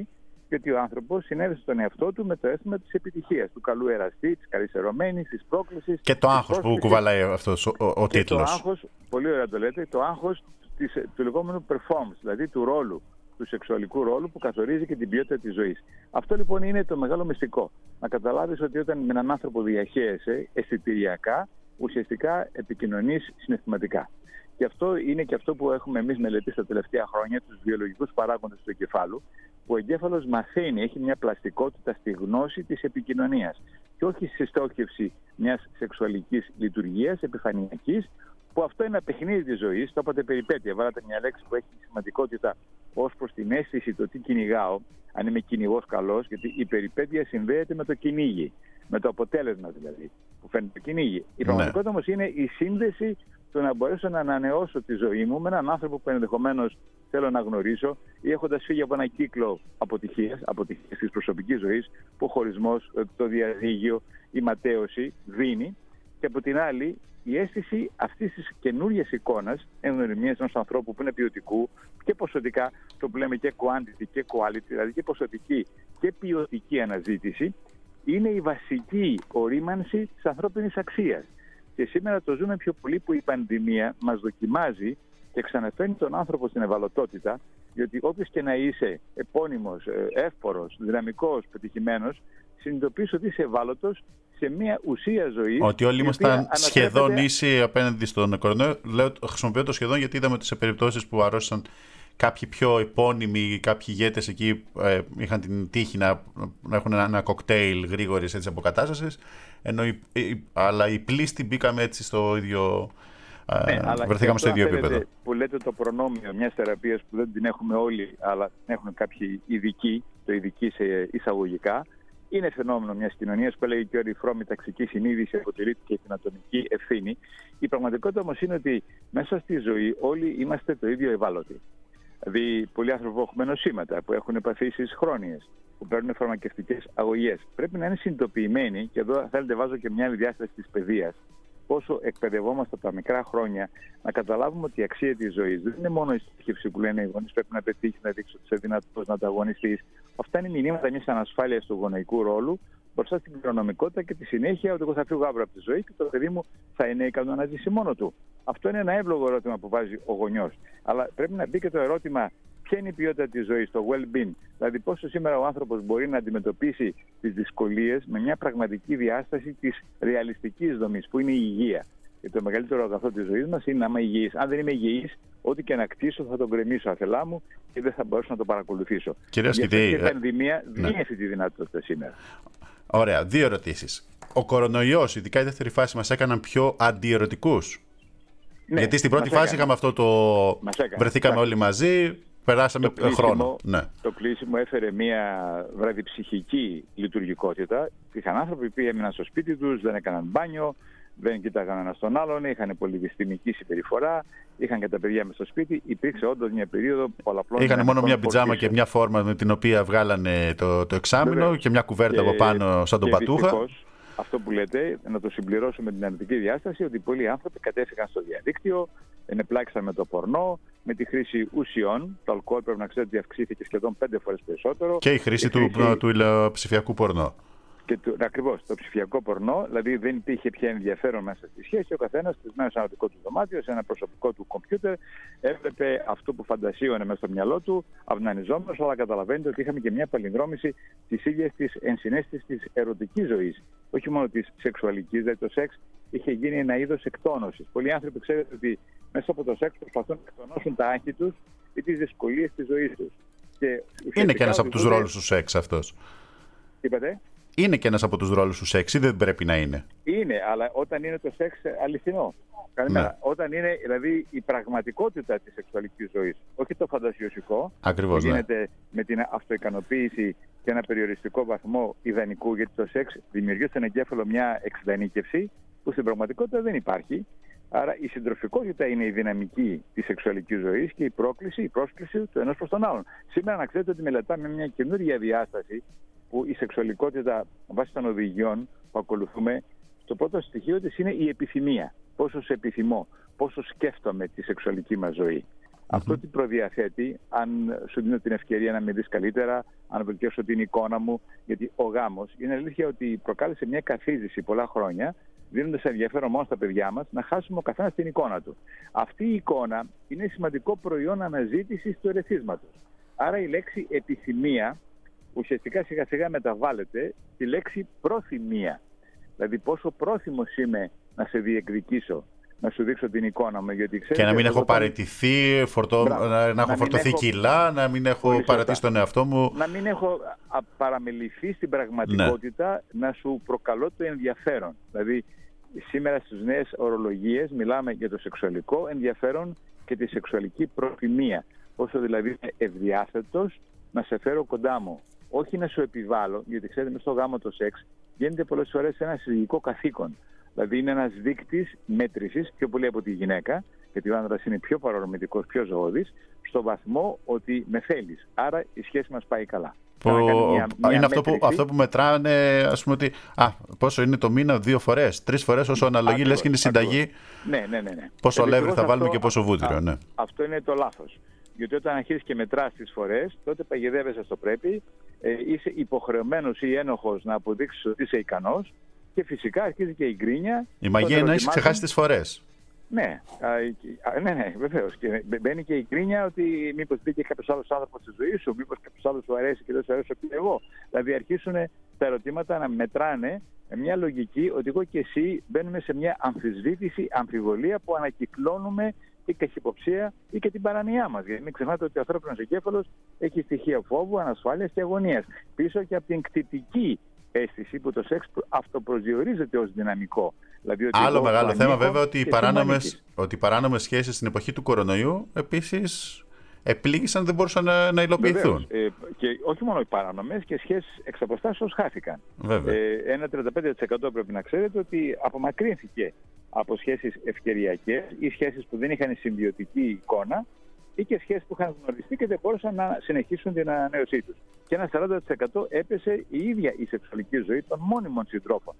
Γιατί ο άνθρωπος συνέδεσε τον εαυτό του με το αίσθημα της επιτυχίας, του καλού εραστή, της καλής ερωμένης, της πρόκλησης. Και το άγχος που κουβαλάει αυτός ο τίτλος. Το άγχος, πολύ ωραία το λέτε, το άγχος του λεγόμενου performance, δηλαδή του ρόλου, του σεξουαλικού ρόλου που καθορίζει και την ποιότητα της ζωής. Αυτό λοιπόν είναι το μεγάλο μυστικό. Να καταλάβεις ότι όταν με έναν άνθρωπο διαχέεσαι αισθητηριακά, ουσιαστικά επικοινωνείς συναισθηματικά. Και αυτό είναι και αυτό που έχουμε εμείς μελετήσει τα τελευταία χρόνια, τους βιολογικούς παράγοντες του εγκεφάλου, που ο εγκέφαλος μαθαίνει, έχει μια πλαστικότητα στη γνώση της επικοινωνίας και όχι στη στόχευση μιας σεξουαλικής λειτουργίας επιφανειακής, που αυτό είναι ένα παιχνίδι της ζωής. Το είπατε περιπέτεια, βάλατε μια λέξη που έχει σημαντικότητα ως προς την αίσθηση το τι κυνηγάω, αν είμαι κυνηγός καλός, γιατί η περιπέτεια συνδέεται με το κυνήγι. με το αποτέλεσμα δηλαδή που φαίνεται το κυνήγι. Η πραγματικότητα όμως είναι η σύνδεση του να μπορέσω να ανανεώσω τη ζωή μου με έναν άνθρωπο που ενδεχομένως θέλω να γνωρίσω ή έχοντας φύγει από ένα κύκλο αποτυχίας της προσωπικής ζωής που ο χωρισμός, το διαζύγιο, η ματέωση δίνει, και από την άλλη η αίσθηση αυτής της καινούργιας εικόνας ενδονημίας ενός ανθρώπου που είναι ποιοτικού και ποσοτικά, το που λέμε και quantity και quality, δηλαδή και ποσοτική και ποιοτική αναζήτηση, είναι η βασική ορίμανση της ανθρώπινης αξίας. Και σήμερα το ζούμε πιο πολύ που η πανδημία μας δοκιμάζει και ξαναφέρνει τον άνθρωπο στην ευαλωτότητα, διότι όποιος και να είσαι επώνυμος, εύπορος, δυναμικός, πετυχημένος, συνειδητοποιείς ότι είσαι ευάλωτος σε μια ουσία ζωής. Ότι όλοι ήμασταν σχεδόν ίσοι απέναντι στον κορονοϊό. Χρησιμοποιώ το σχεδόν γιατί είδαμε ότι σε περιπτώσεις που αρρώστησαν κάποιοι πιο επώνυμοι, κάποιοι ηγέτες εκεί είχαν την τύχη να έχουν ένα κοκτέιλ γρήγορης αποκατάστασης, αλλά οι πλήστοι μπήκαμε έτσι στο ίδιο. Βρεθήκαμε στο ίδιο επίπεδο. Που λέτε το προνόμιο μιας θεραπείας που δεν την έχουμε όλοι, αλλά την έχουν κάποιοι ειδικοί, το ειδικοί σε εισαγωγικά, είναι φαινόμενο μιας κοινωνίας που έλεγε και ο Ριφρόμ, η ταξική συνείδηση αποτελείται και την ατομική ευθύνη. Η πραγματικότητα όμως είναι ότι μέσα στη ζωή όλοι είμαστε το ίδιο ευάλωτοι. Δηλαδή, πολλοί άνθρωποι που έχουμε νοσήματα, που έχουν παθήσεις χρόνιες, που παίρνουν φαρμακευτικές αγωγές, πρέπει να είναι συνειδητοποιημένοι, και εδώ θέλετε βάζω και μια άλλη διάσταση της παιδείας, πόσο εκπαιδευόμαστε από τα μικρά χρόνια να καταλάβουμε ότι η αξία της ζωής δεν είναι μόνο η στόχευση που λένε οι γονείς, πρέπει να πετύχει, να δείξει ότι είσαι δυνατός, να ανταγωνιστείς. Αυτά είναι μηνύματα μιας ανασφάλειας του γονεϊκού ρόλου μπροστά στην κληρονομικότητα και τη συνέχεια ότι εγώ θα φύγω αύριο από τη ζωή και το παιδί μου θα είναι ικανό να ζήσει μόνο του. Αυτό είναι ένα εύλογο ερώτημα που βάζει ο γονιός. Αλλά πρέπει να μπει και το ερώτημα, ποια είναι η ποιότητα της ζωής, το well-being. Δηλαδή, πόσο σήμερα ο άνθρωπος μπορεί να αντιμετωπίσει τις δυσκολίες με μια πραγματική διάσταση της ρεαλιστικής δομής, που είναι η υγεία. Και το μεγαλύτερο αγαθό της ζωής μας είναι να είμαι υγιής. Αν δεν είμαι υγιής, ό,τι και να κτίσω θα τον γκρεμίσω αφελά μου και δεν θα μπορέσω να τον παρακολουθήσω. Κυρία Σκητή, η πανδημία δίνει αυτή τη δυνατότητα σήμερα. Ωραία, δύο ερωτήσεις. Ο κορονοϊός, ειδικά η δεύτερη φάση, μας έκαναν πιο αντιερωτικούς. Ναι, γιατί στην πρώτη φάση είχαμε αυτό το. Βρεθήκαμε όλοι μαζί. Περάσαμε χρόνο. Ναι. Το κλείσιμο έφερε μια βραδιψυχική λειτουργικότητα. Είχαν άνθρωποι που έμειναν στο σπίτι τους, δεν έκαναν μπάνιο, δεν κοίταγαν ένα τον άλλον, είχαν πολυδυστημική συμπεριφορά, είχαν και τα παιδιά μες στο σπίτι. Υπήρξε όντως μια περίοδο πολλαπλών. Είχαν μόνο μια πιτζάμα και μια φόρμα με την οποία βγάλανε το εξάμηνο. Βέβαια. Και μια κουβέρτα από πάνω σαν τον πατούχα. Αυτό που λέτε, να το συμπληρώσω με την αρνητική διάσταση, ότι πολλοί άνθρωποι κατέφυγαν στο διαδίκτυο, ενεπλάκησαν με το πορνό, με τη χρήση ουσιών. Το αλκοόλ πρέπει να ξέρετε ότι αυξήθηκε σχεδόν 5 φορές περισσότερο. Και η χρήση του ψηφιακού πορνό. Ακριβώς, το ψηφιακό πορνό, δηλαδή δεν υπήρχε πια ενδιαφέρον μέσα στη σχέση. Ο καθένας στισμένος σε ένα δικό του δωμάτιο, σε ένα προσωπικό του κομπιούτερ, έβλεπε αυτό που φαντασίωνε μέσα στο μυαλό του, αυνανιζόμενος, αλλά καταλαβαίνετε ότι είχαμε και μια παλινδρόμηση της ίδιας της ενσυναίσθησης της ερωτικής ζωής. Όχι μόνο της σεξουαλικής, δηλαδή το σεξ είχε γίνει ένα είδος εκτόνωσης. Πολλοί άνθρωποι ξέρετε ότι μέσα από το σεξ προσπαθούν να εκτονώσουν τα άγχη τους ή τις δυσκολίες της ζωής τους. Είναι και ένας από τους ρόλους του σεξ αυτός. Είπατε. Είναι και ένας από τους ρόλους του σεξ ή δεν πρέπει να είναι? Είναι, αλλά όταν είναι το σεξ αληθινό. Ναι. Όταν είναι δηλαδή η πραγματικότητα της σεξουαλικής ζωής, όχι το φαντασιωσικό. Ακριβώς, που γίνεται με την αυτοικανοποίηση και ένα περιοριστικό βαθμό ιδανικού, γιατί το σεξ δημιουργεί στον εγκέφαλο μια εξειδανίκευση που στην πραγματικότητα δεν υπάρχει. Άρα η συντροφικότητα είναι η δυναμική της σεξουαλικής ζωής και η πρόσκληση του ενός προς τον άλλον. Σήμερα να ξέρετε ότι μελετάμε μια καινούργια διάσταση που η σεξουαλικότητα βάσει των οδηγιών που ακολουθούμε, το πρώτο στοιχείο της είναι η επιθυμία. Πόσο σε επιθυμώ, πόσο σκέφτομαι τη σεξουαλική μας ζωή. Αυτό τι προδιαθέτει, αν σου δίνω την ευκαιρία να με δεις καλύτερα, αν βελτιώσω την εικόνα μου, γιατί ο γάμος είναι αλήθεια ότι προκάλεσε μια καθίζηση πολλά χρόνια, δίνοντας ενδιαφέρον μόνο στα παιδιά μας να χάσουμε ο καθένας την εικόνα του. Αυτή η εικόνα είναι σημαντικό προϊόν αναζήτησης του ερεθίσματος. Άρα η λέξη επιθυμία ουσιαστικά σιγά σιγά μεταβάλλεται στη λέξη προθυμία. Δηλαδή πόσο πρόθυμος είμαι να σε διεκδικήσω, να σου δείξω την εικόνα μου. Γιατί ξέρετε, και να μην έχω παραιτηθεί, να έχω φορτωθεί κιλά, να μην έχω παρατήσει τον εαυτό μου. Να μην έχω παραμεληθεί στην πραγματικότητα, να σου προκαλώ το ενδιαφέρον. Δηλαδή σήμερα στις νέες ορολογίες μιλάμε για το σεξουαλικό ενδιαφέρον και τη σεξουαλική προθυμία. Όσο δηλαδή είμαι ευδιάθετος να σε φέρω κοντά μου. Όχι να σου επιβάλλω, γιατί ξέρετε, μες στο γάμο το σεξ γίνεται πολλές φορές ένα συλλογικό καθήκον. Δηλαδή είναι ένας δείκτης μέτρησης, πιο πολύ από τη γυναίκα, γιατί ο άνδρας είναι πιο παρορμητικός, πιο ζωώδης, στο βαθμό ότι με θέλεις. Άρα η σχέση μας πάει καλά. Είναι αυτό που μετράνε, ας πούμε, ότι πόσο είναι το μήνα, 2 φορές, 3 φορές, όσο αναλογεί, λες και είναι συνταγή. Ναι. Πόσο αλεύρι θα βάλουμε και πόσο βούτυρο. Ναι. Αυτό είναι το λάθος. Γιατί όταν αρχίσεις και μετράς τις φορές, τότε παγιδεύεσαι στο πρέπει, είσαι υποχρεωμένος ή ένοχος να αποδείξεις ότι είσαι ικανός και φυσικά αρχίζει και η γκρίνια. Η μαγεία είναι να έχεις ξεχάσει τις φορές. Ναι, βεβαίως. Και μπαίνει και η γκρίνια ότι μήπως μπήκε κάποιος άλλος άνθρωπος στη ζωή σου, μήπως κάποιος άλλος σου αρέσει και δεν σου αρέσει ότι εγώ. Δηλαδή αρχίσουν τα ερωτήματα να μετράνε με μια λογική ότι εγώ και εσύ μπαίνουμε σε μια αμφισβήτηση, αμφιβολία που ανακυκλώνουμε η καχυποψία ή και την παρανοιά μας. Γιατί μην ξεχνάτε ότι ο ανθρώπινος εγκέφαλος έχει στοιχεία φόβου, ανασφάλειας και αγωνίας. Πίσω και από την κτητική αίσθηση που το σεξ αυτοπροσδιορίζεται ως δυναμικό. Δηλαδή ότι άλλο μεγάλο θέμα βέβαια ότι οι παράνομες σχέσεις στην εποχή του κορονοϊού επίσης επλήγησαν, δεν μπορούσαν να υλοποιηθούν. Και όχι μόνο οι παράνομες, και σχέσεις εξ αποστάσεως χάθηκαν. Ένα 35% πρέπει να ξέρετε ότι απομακρύνθηκε από σχέσεις ευκαιριακές ή σχέσεις που δεν είχαν συμβιωτική εικόνα ή και σχέσεις που είχαν γνωριστεί και δεν μπόρεσαν να συνεχίσουν την ανανέωσή τους. Και ένα 40% έπεσε η ίδια η σεξουαλική ζωή των μόνιμων συντρόφων.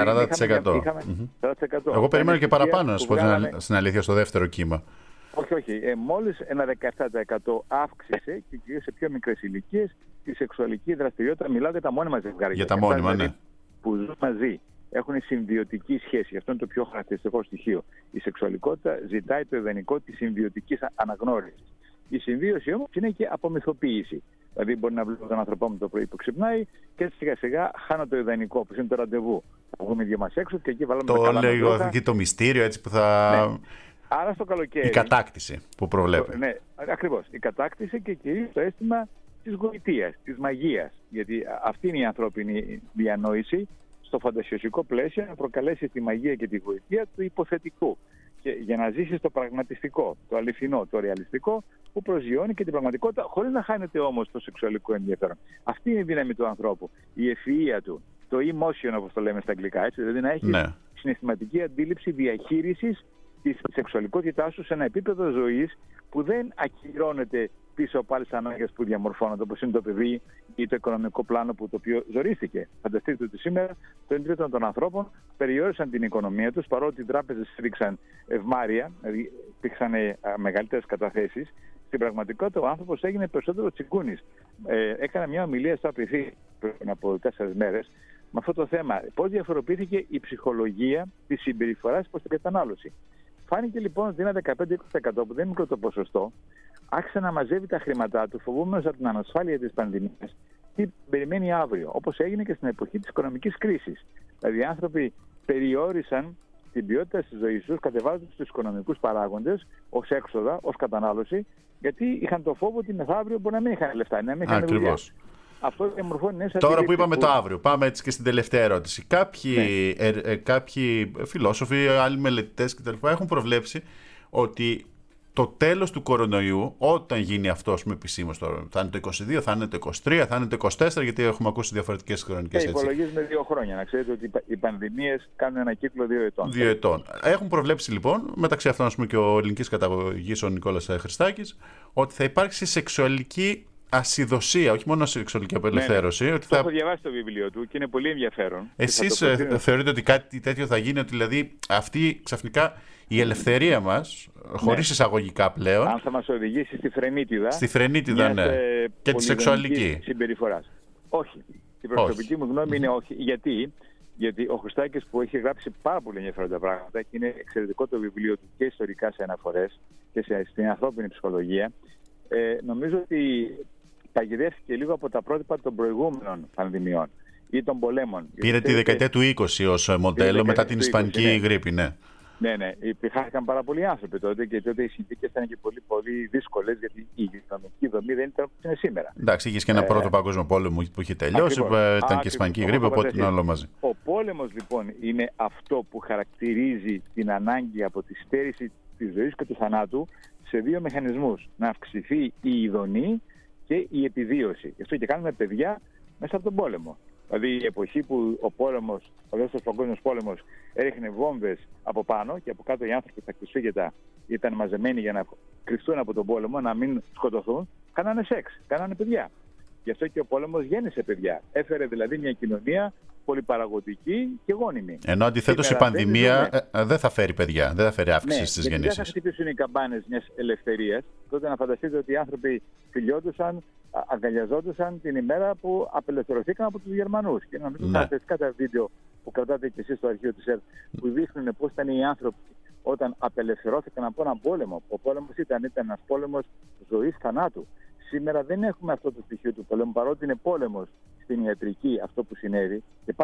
40%. 40%. Εγώ περίμενα και παραπάνω, να σου πω στην αλήθεια, στο δεύτερο κύμα. Όχι. Μόλις ένα 17% αύξησε και κυρίως σε πιο μικρές ηλικίες τη σεξουαλική δραστηριότητα. Μιλάω για τα μόνιμα ζευγάρια. Για τα μόνιμα, ναι. Που ζουν μαζί. Έχουν συμβιωτική σχέση. Αυτό είναι το πιο χαρακτηριστικό στοιχείο. Η σεξουαλικότητα ζητάει το ιδανικό της συμβιωτικής αναγνώρισης. Η συμβίωση όμως είναι και απομυθοποίηση. Δηλαδή, μπορεί να βλέπω τον άνθρωπό μου το πρωί που ξυπνάει και σιγά σιγά χάνω το ιδανικό που είναι το ραντεβού. Θα βγούμε δύο μας έξω και εκεί βάλαμε το καλά. Το μυστήριο έτσι που θα. Ναι. Άρα στο καλοκαίρι. Η κατάκτηση που προβλέπει. Ναι, ακριβώς. Η κατάκτηση και κυρίως το αίσθημα της γοητείας, της μαγείας. Γιατί αυτή είναι η ανθρώπινη διανόηση στο φαντασιωσικό πλαίσιο να προκαλέσει τη μαγεία και τη γοητεία του υποθετικού. Και για να ζήσεις το πραγματιστικό, το αληθινό, το ρεαλιστικό, που προσγειώνει και την πραγματικότητα, χωρίς να χάνεται όμως το σεξουαλικό ενδιαφέρον. Αυτή είναι η δύναμη του ανθρώπου. Η ευφυΐα του, το emotion, όπως το λέμε στα αγγλικά, έτσι, δηλαδή να έχει συναισθηματική αντίληψη διαχείρισης της σεξουαλικότητάς σου σε ένα επίπεδο ζωής που δεν ακυρώνεται πίσω από άλλες ανάγκες που διαμορφώνονται, όπως είναι το παιδί ή το οικονομικό πλάνο που το οποίο ζορίστηκε. Φανταστείτε ότι σήμερα το 1/3 των ανθρώπων περιόρισαν την οικονομία τους, παρότι οι τράπεζες έδειξαν ευμάρεια, δηλαδή υπήρξαν μεγαλύτερες καταθέσεις. Στην πραγματικότητα ο άνθρωπος έγινε περισσότερο τσιγκούνης. Έκανα μια ομιλία στο Απριθή πριν από 4 μέρες με αυτό το θέμα. Πώς διαφοροποιήθηκε η ψυχολογία της συμπεριφοράς προς την κατανάλωση. Φάνηκε λοιπόν ότι ένα 15-20% που δεν είναι μικρό το ποσοστό, άρχισε να μαζεύει τα χρήματά του, φοβούμενος από την ανασφάλεια της πανδημίας, τι περιμένει αύριο, όπως έγινε και στην εποχή της οικονομικής κρίσης. Δηλαδή οι άνθρωποι περιόρισαν την ποιότητα της ζωής τους, κατεβάζοντας τους οικονομικούς παράγοντες ως έξοδα, ως κατανάλωση, γιατί είχαν το φόβο ότι μεθαύριο μπορεί να μην είχαν λεφτά, να μην είχαν δουλειά. Αυτό διαμορφώνει νέες Τώρα που είπαμε το αύριο, πάμε έτσι και στην τελευταία ερώτηση. Κάποιοι φιλόσοφοι, άλλοι μελετητές κτλ. Έχουν προβλέψει ότι το τέλος του κορονοϊού, όταν γίνει αυτό επισήμως, θα είναι το 22, θα είναι το 23, θα είναι το 24, γιατί έχουμε ακούσει διαφορετικές χρονικές έτσι. Υπολογίζουμε 2 χρόνια. Να ξέρετε ότι οι πανδημίες κάνουν ένα κύκλο 2 ετών. 2 ετών. Έχουν προβλέψει λοιπόν, μεταξύ αυτών και ο ελληνικής καταγωγής ο Νικόλας Χριστάκης, ότι θα υπάρξει σεξουαλική ασυδοσία, όχι μόνο σεξουαλική απελευθέρωση. Ναι. Ότι έχω διαβάσει το βιβλίο του και είναι πολύ ενδιαφέρον. Εσείς θεωρείτε ότι κάτι τέτοιο θα γίνει, ότι δηλαδή αυτή ξαφνικά η ελευθερία μας, χωρίς εισαγωγικά πλέον, αν θα μας οδηγήσει στη φρενίτιδα. Στη φρενίτιδα, ναι. Και τη σεξουαλική συμπεριφοράς. Όχι. Η προσωπική μου γνώμη είναι όχι. Γιατί ο Χριστάκης, που έχει γράψει πάρα πολύ ενδιαφέροντα πράγματα και είναι εξαιρετικό το βιβλίο του και ιστορικά σε αναφορές και στην ανθρώπινη ψυχολογία, νομίζω ότι παγιδεύτηκε λίγο από τα πρότυπα των προηγούμενων πανδημιών ή των πολέμων. Πήρε τη δεκαετία του 20 ως μοντέλο μετά την Ισπανική γρίπη, ναι. Ναι. Υπήρχαν πάρα πολλοί άνθρωποι τότε και τότε οι συνθήκες ήταν και πολύ, πολύ δύσκολες, γιατί η υγειονομική δομή δεν ήταν όπως είναι σήμερα. Εντάξει, είχε και ένα πρώτο παγκόσμιο πόλεμο που είχε τελειώσει, ήταν και η Ισπανική γρίπη, οπότε είναι όλο μαζί. Ο πόλεμος λοιπόν είναι αυτό που χαρακτηρίζει την ανάγκη από τη στέρηση της ζωής και του θανάτου σε 2 μηχανισμούς. Να αυξηθεί η ειδονή και η επιβίωση. Γι' αυτό και κάνουμε παιδιά μέσα από τον πόλεμο. Δηλαδή η εποχή που ο Δεύτερος Παγκόσμιος Πόλεμος έριχνε βόμβες από πάνω και από κάτω οι άνθρωποι στα κρυσφύγετα ήταν μαζεμένοι για να κρυφτούν από τον πόλεμο, να μην σκοτωθούν, κάνανε σεξ, κάνανε παιδιά. Γι' αυτό και ο πόλεμος γέννησε παιδιά. Έφερε δηλαδή μια κοινωνία πολυπαραγωγική και γόνιμη. Ενώ αντιθέτως η πανδημία δεν θα φέρει παιδιά, δεν θα φέρει αύξηση στις γεννήσεις. Δεν θα χτυπήσουν οι καμπάνες μιας ελευθερίας. Τότε να φανταστείτε ότι οι άνθρωποι φιλιόντουσαν, αγκαλιαζόντουσαν την ημέρα που απελευθερωθήκαν από τους Γερμανούς. Και νομίζω χαρακτηριστικά τα βίντεο που κρατάτε και εσείς στο αρχείο της ΕΡΤ που δείχνουν πώς ήταν οι άνθρωποι όταν απελευθερώθηκαν από έναν πόλεμο. Ο πόλεμος ήταν ένας πόλεμος ζωής θανάτου. Σήμερα δεν έχουμε αυτό το στοιχείο του πολέμου, παρότι είναι πόλεμος στην ιατρική αυτό που συνέβη.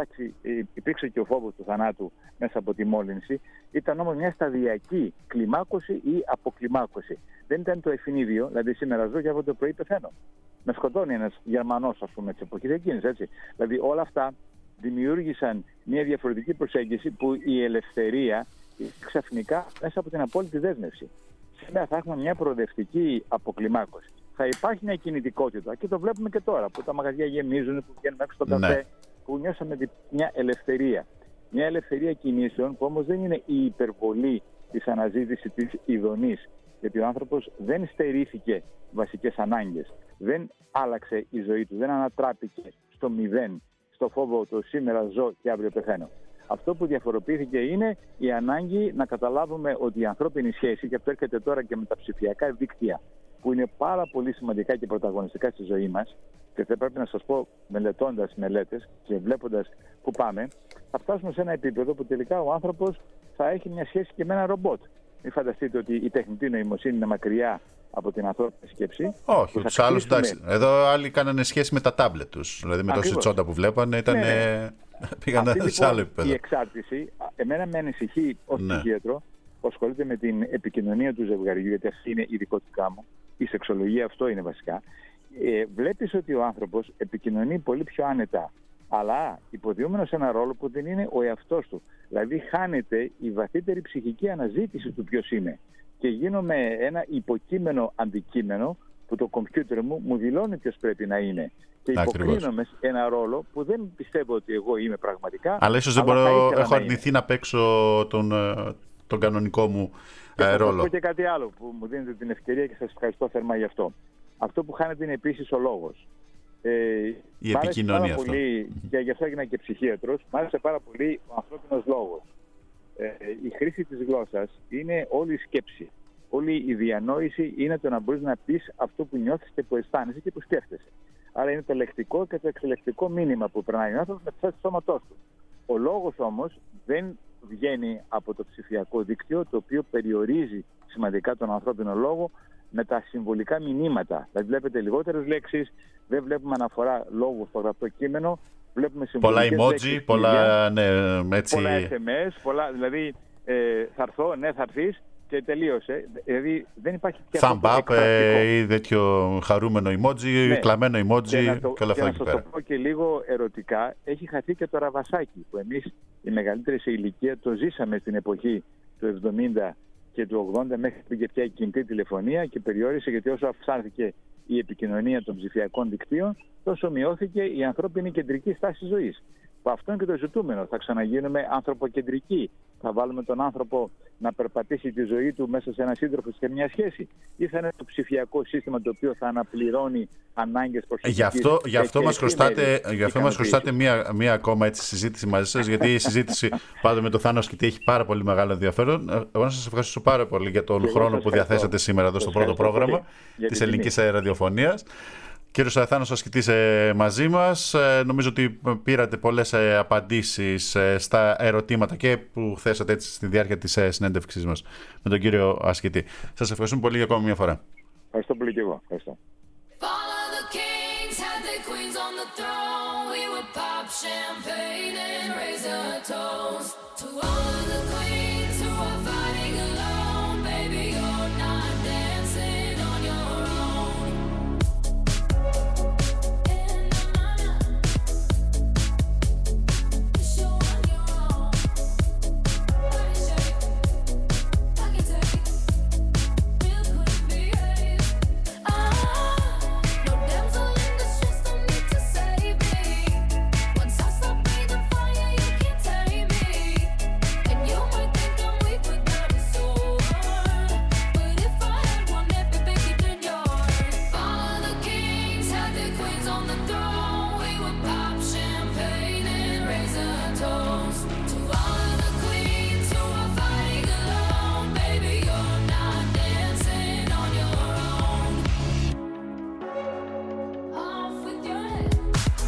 Υπήρξε και ο φόβος του θανάτου μέσα από τη μόλυνση. Ήταν όμως μια σταδιακή κλιμάκωση ή αποκλιμάκωση. Δεν ήταν το εφηνίδιο, δηλαδή σήμερα ζω και από το πρωί πεθαίνω. Με σκοτώνει ένας Γερμανός, ας πούμε, της εποχής εκείνης, έτσι. Δηλαδή όλα αυτά δημιούργησαν μια διαφορετική προσέγγιση που η ελευθερία ξαφνικά μέσα από την απόλυτη δέσμευση. Σήμερα θα έχουμε μια προοδευτική αποκλιμάκωση. Θα υπάρχει μια κινητικότητα και το βλέπουμε και τώρα που τα μαγαζιά γεμίζουν, που βγαίνουμε έξω στον καφέ, που νιώσαμε μια ελευθερία. Μια ελευθερία κινήσεων που όμως δεν είναι η υπερβολή της αναζήτησης της ειδονής. Γιατί ο άνθρωπος δεν στερήθηκε βασικές ανάγκες. Δεν άλλαξε η ζωή του, δεν ανατράπηκε στο μηδέν, στο φόβο το σήμερα ζω και αύριο πεθαίνω. Αυτό που διαφοροποιήθηκε είναι η ανάγκη να καταλάβουμε ότι η ανθρώπινη σχέση, και αυτό έρχεται τώρα και με τα ψηφιακά δίκτυα, που είναι πάρα πολύ σημαντικά και πρωταγωνιστικά στη ζωή μας, και θα πρέπει να σας πω, μελετώντας μελέτες και βλέποντας πού πάμε, θα φτάσουμε σε ένα επίπεδο που τελικά ο άνθρωπος θα έχει μια σχέση και με ένα ρομπότ. Μην φανταστείτε ότι η τεχνητή νοημοσύνη είναι μακριά από την ανθρώπινη σκέψη. Όχι, τους άλλους εντάξει. Εδώ άλλοι κάνανε σχέση με τα τάμπλετ τους. Δηλαδή με τόση τσόντα που βλέπανε πήγαν σε άλλο επίπεδο. Η εξάρτηση, εμένα με ανησυχεί ως ψυχίατρο που ασχολείται με την επικοινωνία του ζευγαριού, γιατί αυτή είναι η ειδικότητά μου. Η σεξολογία αυτό είναι βασικά. Βλέπεις ότι ο άνθρωπος επικοινωνεί πολύ πιο άνετα, αλλά υποδιούμενος ένα ρόλο που δεν είναι ο εαυτός του. Δηλαδή χάνεται η βαθύτερη ψυχική αναζήτηση του ποιος είναι. Και γίνομαι ένα υποκείμενο αντικείμενο που το κομπιούτερ μου δηλώνει ποιος πρέπει να είναι. Και υποκρίνομαι σε ένα ρόλο που δεν πιστεύω ότι εγώ είμαι πραγματικά. Αλλά ίσως δεν μπορώ, έχω αρνηθεί να παίξω τον κανονικό μου ρόλο. Θα πω και κάτι άλλο που μου δίνετε την ευκαιρία και σας ευχαριστώ θερμά γι' αυτό. Αυτό που χάνεται είναι επίσης ο λόγος. Η επικοινωνία αυτό. Πολύ, και γι' αυτό έγινα και ψυχίατρος. Μ' άρεσε πάρα πολύ ο ανθρώπινος λόγος. Η χρήση της γλώσσας είναι όλη η σκέψη. Όλη η διανόηση είναι το να μπορείς να πεις αυτό που νιώθεις και που αισθάνεσαι και που σκέφτεσαι. Άρα είναι το λεκτικό και το εξελεκτικό μήνυμα που περνάει ο άνθρωπος με τη θέση του σώματός του. Ο λόγος όμως δεν βγαίνει από το ψηφιακό δίκτυο, το οποίο περιορίζει σημαντικά τον ανθρώπινο λόγο με τα συμβολικά μηνύματα. Δηλαδή βλέπετε λιγότερες λέξεις, δεν βλέπουμε αναφορά λόγου στο γραπτό κείμενο, βλέπουμε συμβολικές λέξεις, πολλά SMS, δηλαδή θα έρθω, ναι θα έρθεις και τελείωσε. Δηλαδή δεν υπάρχει και thumb up ή τέτοιο χαρούμενο emoji, κλαμμένο emoji και όλα αυτά εκεί πέρα. Να σας το πω και λίγο ερωτικά, έχει χαθεί και το ραβασάκι που εμείς οι μεγαλύτεροι σε ηλικία το ζήσαμε στην εποχή του 70 και του 80 μέχρι που πήγε πια η κινητή τηλεφωνία και περιόρισε, γιατί όσο αυξάνθηκε η επικοινωνία των ψηφιακών δικτύων, τόσο μειώθηκε η ανθρώπινη κεντρική στάση ζωής. Αυτό είναι και το ζητούμενο. Θα ξαναγίνουμε ανθρωποκεντρικοί. Θα βάλουμε τον άνθρωπο να περπατήσει τη ζωή του μέσα σε ένα σύντροφο και μια σχέση, ή θα είναι το ψηφιακό σύστημα το οποίο θα αναπληρώνει ανάγκες προσωπικής. Γι' αυτό μας χρωστάτε μία ακόμα έτσι συζήτηση μαζί σας, γιατί η συζήτηση πάντα με το Θάνο Ασκητή έχει πάρα πολύ μεγάλο ενδιαφέρον. Εγώ να σας ευχαριστήσω πάρα πολύ για τον χρόνο που διαθέσατε σήμερα εδώ στο πρώτο πρόγραμμα της Ελληνικής Ραδιοφωνίας. Κύριος Θάνος Ασκητής μαζί μας. Νομίζω ότι πήρατε πολλές απαντήσεις στα ερωτήματα και που θέσατε έτσι στη διάρκεια της συνέντευξής μας με τον κύριο Ασκητή. Σας ευχαριστούμε πολύ για ακόμη μια φορά. Ευχαριστώ πολύ και εγώ. Ευχαριστώ. Once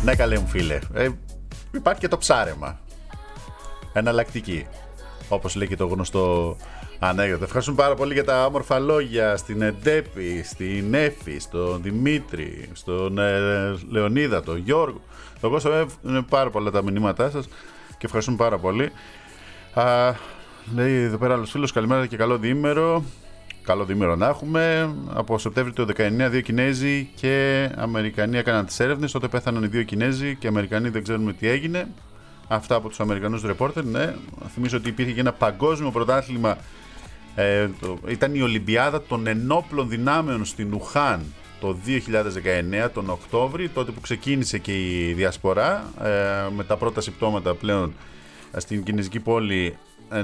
Ναι, καλέ μου φίλε. Υπάρχει και το ψάρεμα. Εναλλακτική. Όπως λέει και το γνωστό ανέκδοτο. Ευχαριστούμε πάρα πολύ για τα όμορφα λόγια στην Εντέπη, στην Έφη, στον Δημήτρη, στον Λεωνίδα, τον Γιώργο, τον Κώστα. Είναι πάρα πολλά τα μηνύματά σας και ευχαριστούμε πάρα πολύ. Λέει εδώ πέρα άλλος φίλος, καλημέρα και καλό διήμερο. Καλό διήμερο να έχουμε. Από Σεπτέμβριο του 19, 2 Κινέζοι και Αμερικανοί έκαναν τις έρευνες. Τότε πέθαναν οι 2 Κινέζοι και οι Αμερικανοί δεν ξέρουμε τι έγινε. Αυτά από τους Αμερικανούς ρεπόρτερ. Ναι. Θυμίζω ότι υπήρχε και ένα παγκόσμιο πρωτάθλημα. Ήταν η Ολυμπιάδα των Ενόπλων Δυνάμεων στην Ουχάν το 2019, τον Οκτώβρη, τότε που ξεκίνησε και η διασπορά με τα πρώτα συμπτώματα πλέον στην κινέζικη πόλη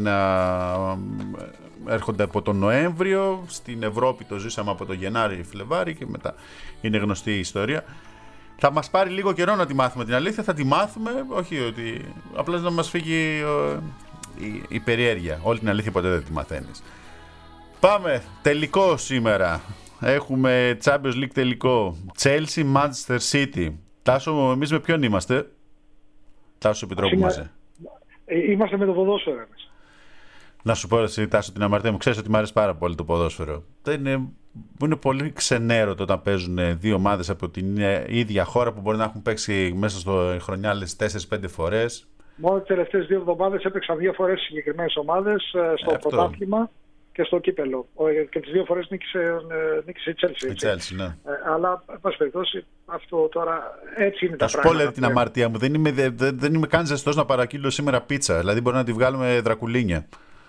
έρχονται από τον Νοέμβριο. Στην Ευρώπη το ζήσαμε από τον Γενάρη, Φλεβάρη και μετά είναι γνωστή η ιστορία. Θα μας πάρει λίγο καιρό να τη μάθουμε την αλήθεια, θα τη μάθουμε, όχι ότι απλά να μας φύγει η περιέργεια. Όλη την αλήθεια ποτέ δεν τη μαθαίνεις. Πάμε, τελικό σήμερα. Έχουμε Champions League τελικό. Chelsea, Manchester City. Τάσο, εμείς με ποιον είμαστε? Τάσο, επιτρόπου μας. Είμαστε με το ποδόσφαιρο εμείς. Να σου πω εσύ, Τάσο, την αμαρτία μου. Ξέρεις ότι μου αρέσει πάρα πολύ το ποδόσφαιρο. Είναι πολύ ξενέρωτο όταν παίζουν δύο ομάδες από την ίδια χώρα που μπορεί να έχουν παίξει μέσα στο χρονιά άλλες 4-5 φορές. Μόνο τις τελευταίες 2 εβδομάδες έπαιξαν 2 φορές συγκεκριμένες ομάδες στο πρωτάθλημα και στο κύπελο. Και τις 2 φορές νίκησε η Chelsea. Η Chelsea, ναι. Αλλά, εν πάση περιπτώσει, αυτό τώρα έτσι είναι τα πράγματα. Θα σου πω, λέει, την αμαρτία μου. Δεν είμαι καν ζεστός να παρακύλω σήμερα πίτσα. Δηλαδή, μπορεί να τη βγάλουμε δρακουλίνια.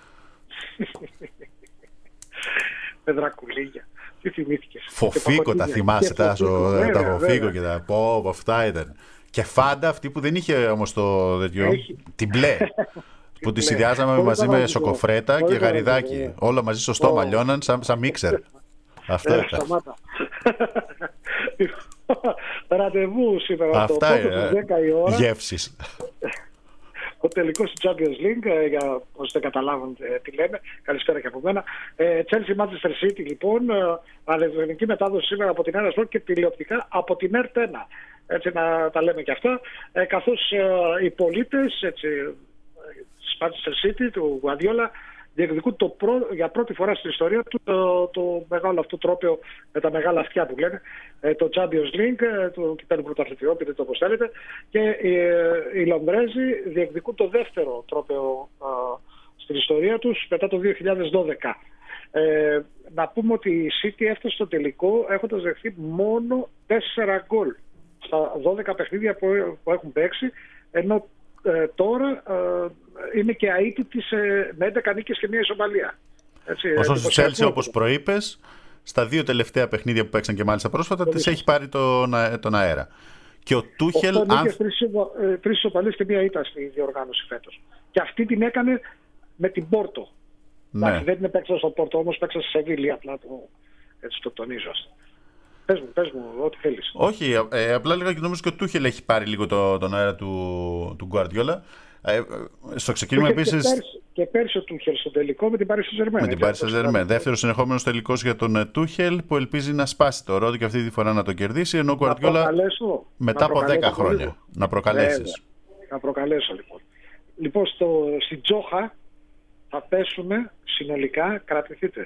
Με δρακουλίνια. Τι θυμήθηκες? Φοφίκο, τα θυμάσαι, Τάσο? Τα φοφίκο και τα πω, αυτά ήταν. Και φάντα αυτή που δεν είχε όμως το τέτοιο. Την μπλε. Που τη συνδυάζαμε μαζί με σοκοφρέτα και γαριδάκι. Όλα μαζί στο στόμα λιώναν σαν μίξερ. Αυτό ήταν. Ραντεβού σήμερα το Αυτά είναι. 10 η ώρα. Γεύσεις. Ο τελικός του Champions League, για όσοι δεν καταλάβουν τι λέμε, καλησπέρα και από μένα. Chelsea Manchester City, λοιπόν, αλευρενική μετάδοση σήμερα από την Ένα Sport και τηλεοπτικά από την ΕΡΤ1. Έτσι να τα λέμε και αυτά. Καθώς οι πολίτες της Manchester City, του Guardiola, διεκδικούν για πρώτη φορά στην ιστορία του το μεγάλο αυτό τρόπαιο με τα μεγάλα αυτιά που λένε, το Champions League, το κυπέλλου πρωταθλητριό, πείτε το όπως θέλετε, και οι Λονδρέζοι διεκδικούν το δεύτερο τρόπαιο στην ιστορία τους μετά το 2012. Να πούμε ότι η City έφτασε στο τελικό έχοντας δεχθεί μόνο 4 γκολ στα 12 παιχνίδια που έχουν παίξει, ενώ τώρα είναι και αίτητη με 11 νίκες και 1 ισοπαλία. Ωστόσο, η Chelsea, όπως προείπες, στα 2 τελευταία παιχνίδια που παίξαν και μάλιστα πρόσφατα, της έχει πάρει τον αέρα. Και ο Τούχελ. 3 ισοπαλίες και 1 ήττα στη διοργάνωση φέτος. Και αυτή την έκανε με την Πόρτο. Ναι. Δεν την παίξα στο Πόρτο, όμως παίξα στη Σεβίλη, απλά έτσι το τονίζω. Πες μου, ό,τι θέλεις. Όχι, απλά λέγα και νομίζω και ο Τούχελ έχει πάρει λίγο τον αέρα του Guardiola. Στο ξεκίνημα επίσης. Και πέρσι ο Τούχελ στο τελικό με την Paris Saint-Germain. Με την Paris Saint-Germain. Δεύτερο συνεχόμενος τελικός για τον Τούχελ που ελπίζει να σπάσει το ρόδι και αυτή τη φορά να το κερδίσει. Ενώ ο Guardiola μετά από 10 χρόνια. Να προκαλέσεις. Να προκαλέσω λοιπόν. Λοιπόν, στην Τζόχα θα πέσουμε συνολικά, κρατηθείτε,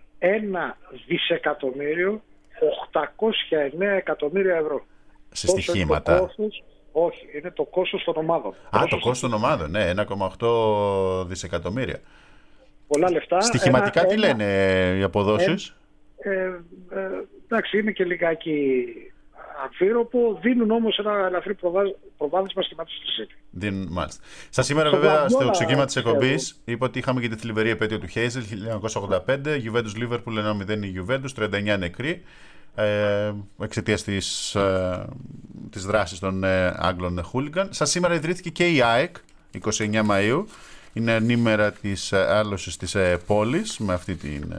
1.809.000.000 ευρώ. Σε στοιχήματα. Όχι, είναι το κόστος των ομάδων. Το κόστος των ομάδων, ναι, 1,8 δισεκατομμύρια. Πολλά λεφτά. Στοιχηματικά τι λένε οι αποδόσεις? Εντάξει, είναι και λιγάκι αμφίροπο, δίνουν όμως ένα ελαφρύ προβάδισμα στη Manchester City. Δίνουν, μάλιστα. Στα σήμερα, βέβαια, στο ξεκίνημα της εκπομπής είπα ότι είχαμε και τη θλιβερή επέτειο του Χέιζελ 1985, Juventus Liverpool 1-0 η Juventus, 39 νεκροί. Εξαιτίας της δράσης των Άγγλων χούλιγκαν. Σαν σήμερα ιδρύθηκε και η ΑΕΚ 29 Μαΐου. Είναι ανήμερα της άλωσης της πόλης με αυτή την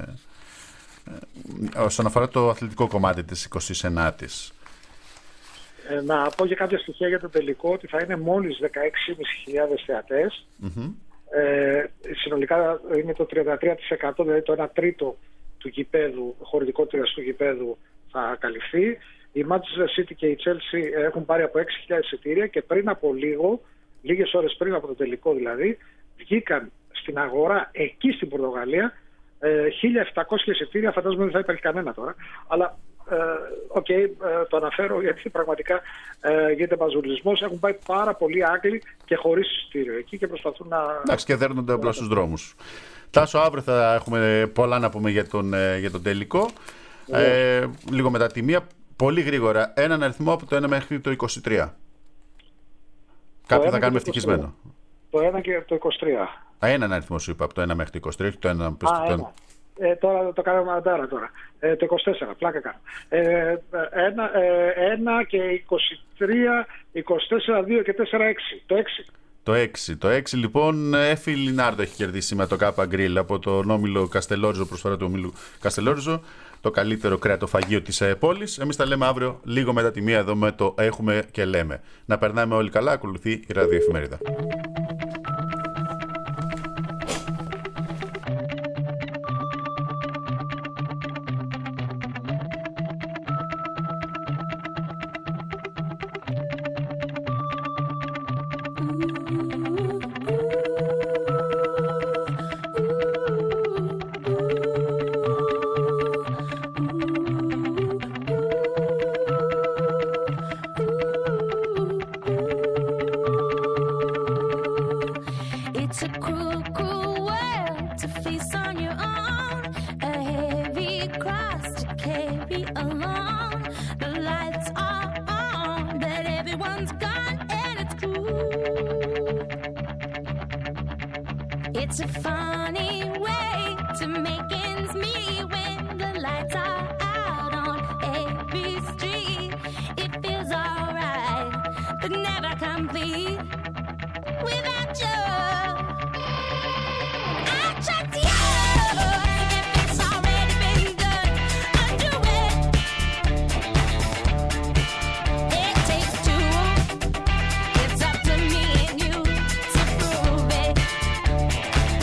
όσον αφορά το αθλητικό κομμάτι της 29ης. Να πω για κάποια στοιχεία για το τελικό ότι θα είναι μόλις 16.500 θεατές. Συνολικά είναι το 33%, δηλαδή το 1 τρίτο του γηπέδου, χωρητικότητας του γηπέδου θα καλυφθεί. η Manchester City και η Chelsea έχουν πάρει από 6.000 εισιτήρια και πριν από λίγες ώρες πριν από το τελικό δηλαδή, βγήκαν στην αγορά εκεί στην Πορτογαλία 1.700 εισιτήρια. Φαντάζομαι δεν θα υπάρχει κανένα τώρα, αλλά το αναφέρω γιατί πραγματικά γίνεται μαζουλισμός. Έχουν πάει πάρα πολλοί Άγγλοι και χωρίς εισιτήριο εκεί και προσπαθούν να... Εντάξει, και δέρνονται απλά στους δρόμους. Τάσο, αύριο θα έχουμε πολλά να πούμε για τον τελικό. Λίγο μετά τη μία, πολύ γρήγορα, έναν αριθμό από το 1 μέχρι το 23. Κάποιο θα κάνουμε ευτυχισμένο. Το 1 και το 23. Έναν αριθμό σου είπα, από το 1 μέχρι το 23, όχι το 1. Τώρα το κάνουμε αντάρα τώρα. Το 24, πλάκα κάνω. 1 και 23, 24, 2 και 4, 6. Το 6 λοιπόν, Έφη Λινάρντο έχει κερδίσει με το Κάπα Γκριλ από τον όμιλο Καστελόριζο, προσφορά του ομίλου Καστελόριζο, το καλύτερο κρεατοφαγείο της πόλης. Εμείς τα λέμε αύριο λίγο μετά τη μία εδώ με το Έχουμε και Λέμε. Να περνάμε όλοι καλά, ακολουθεί η ραδιοεφημερίδα. It's a funny way to make ends meet when the lights are out on every street. It feels alright, but never complete without you.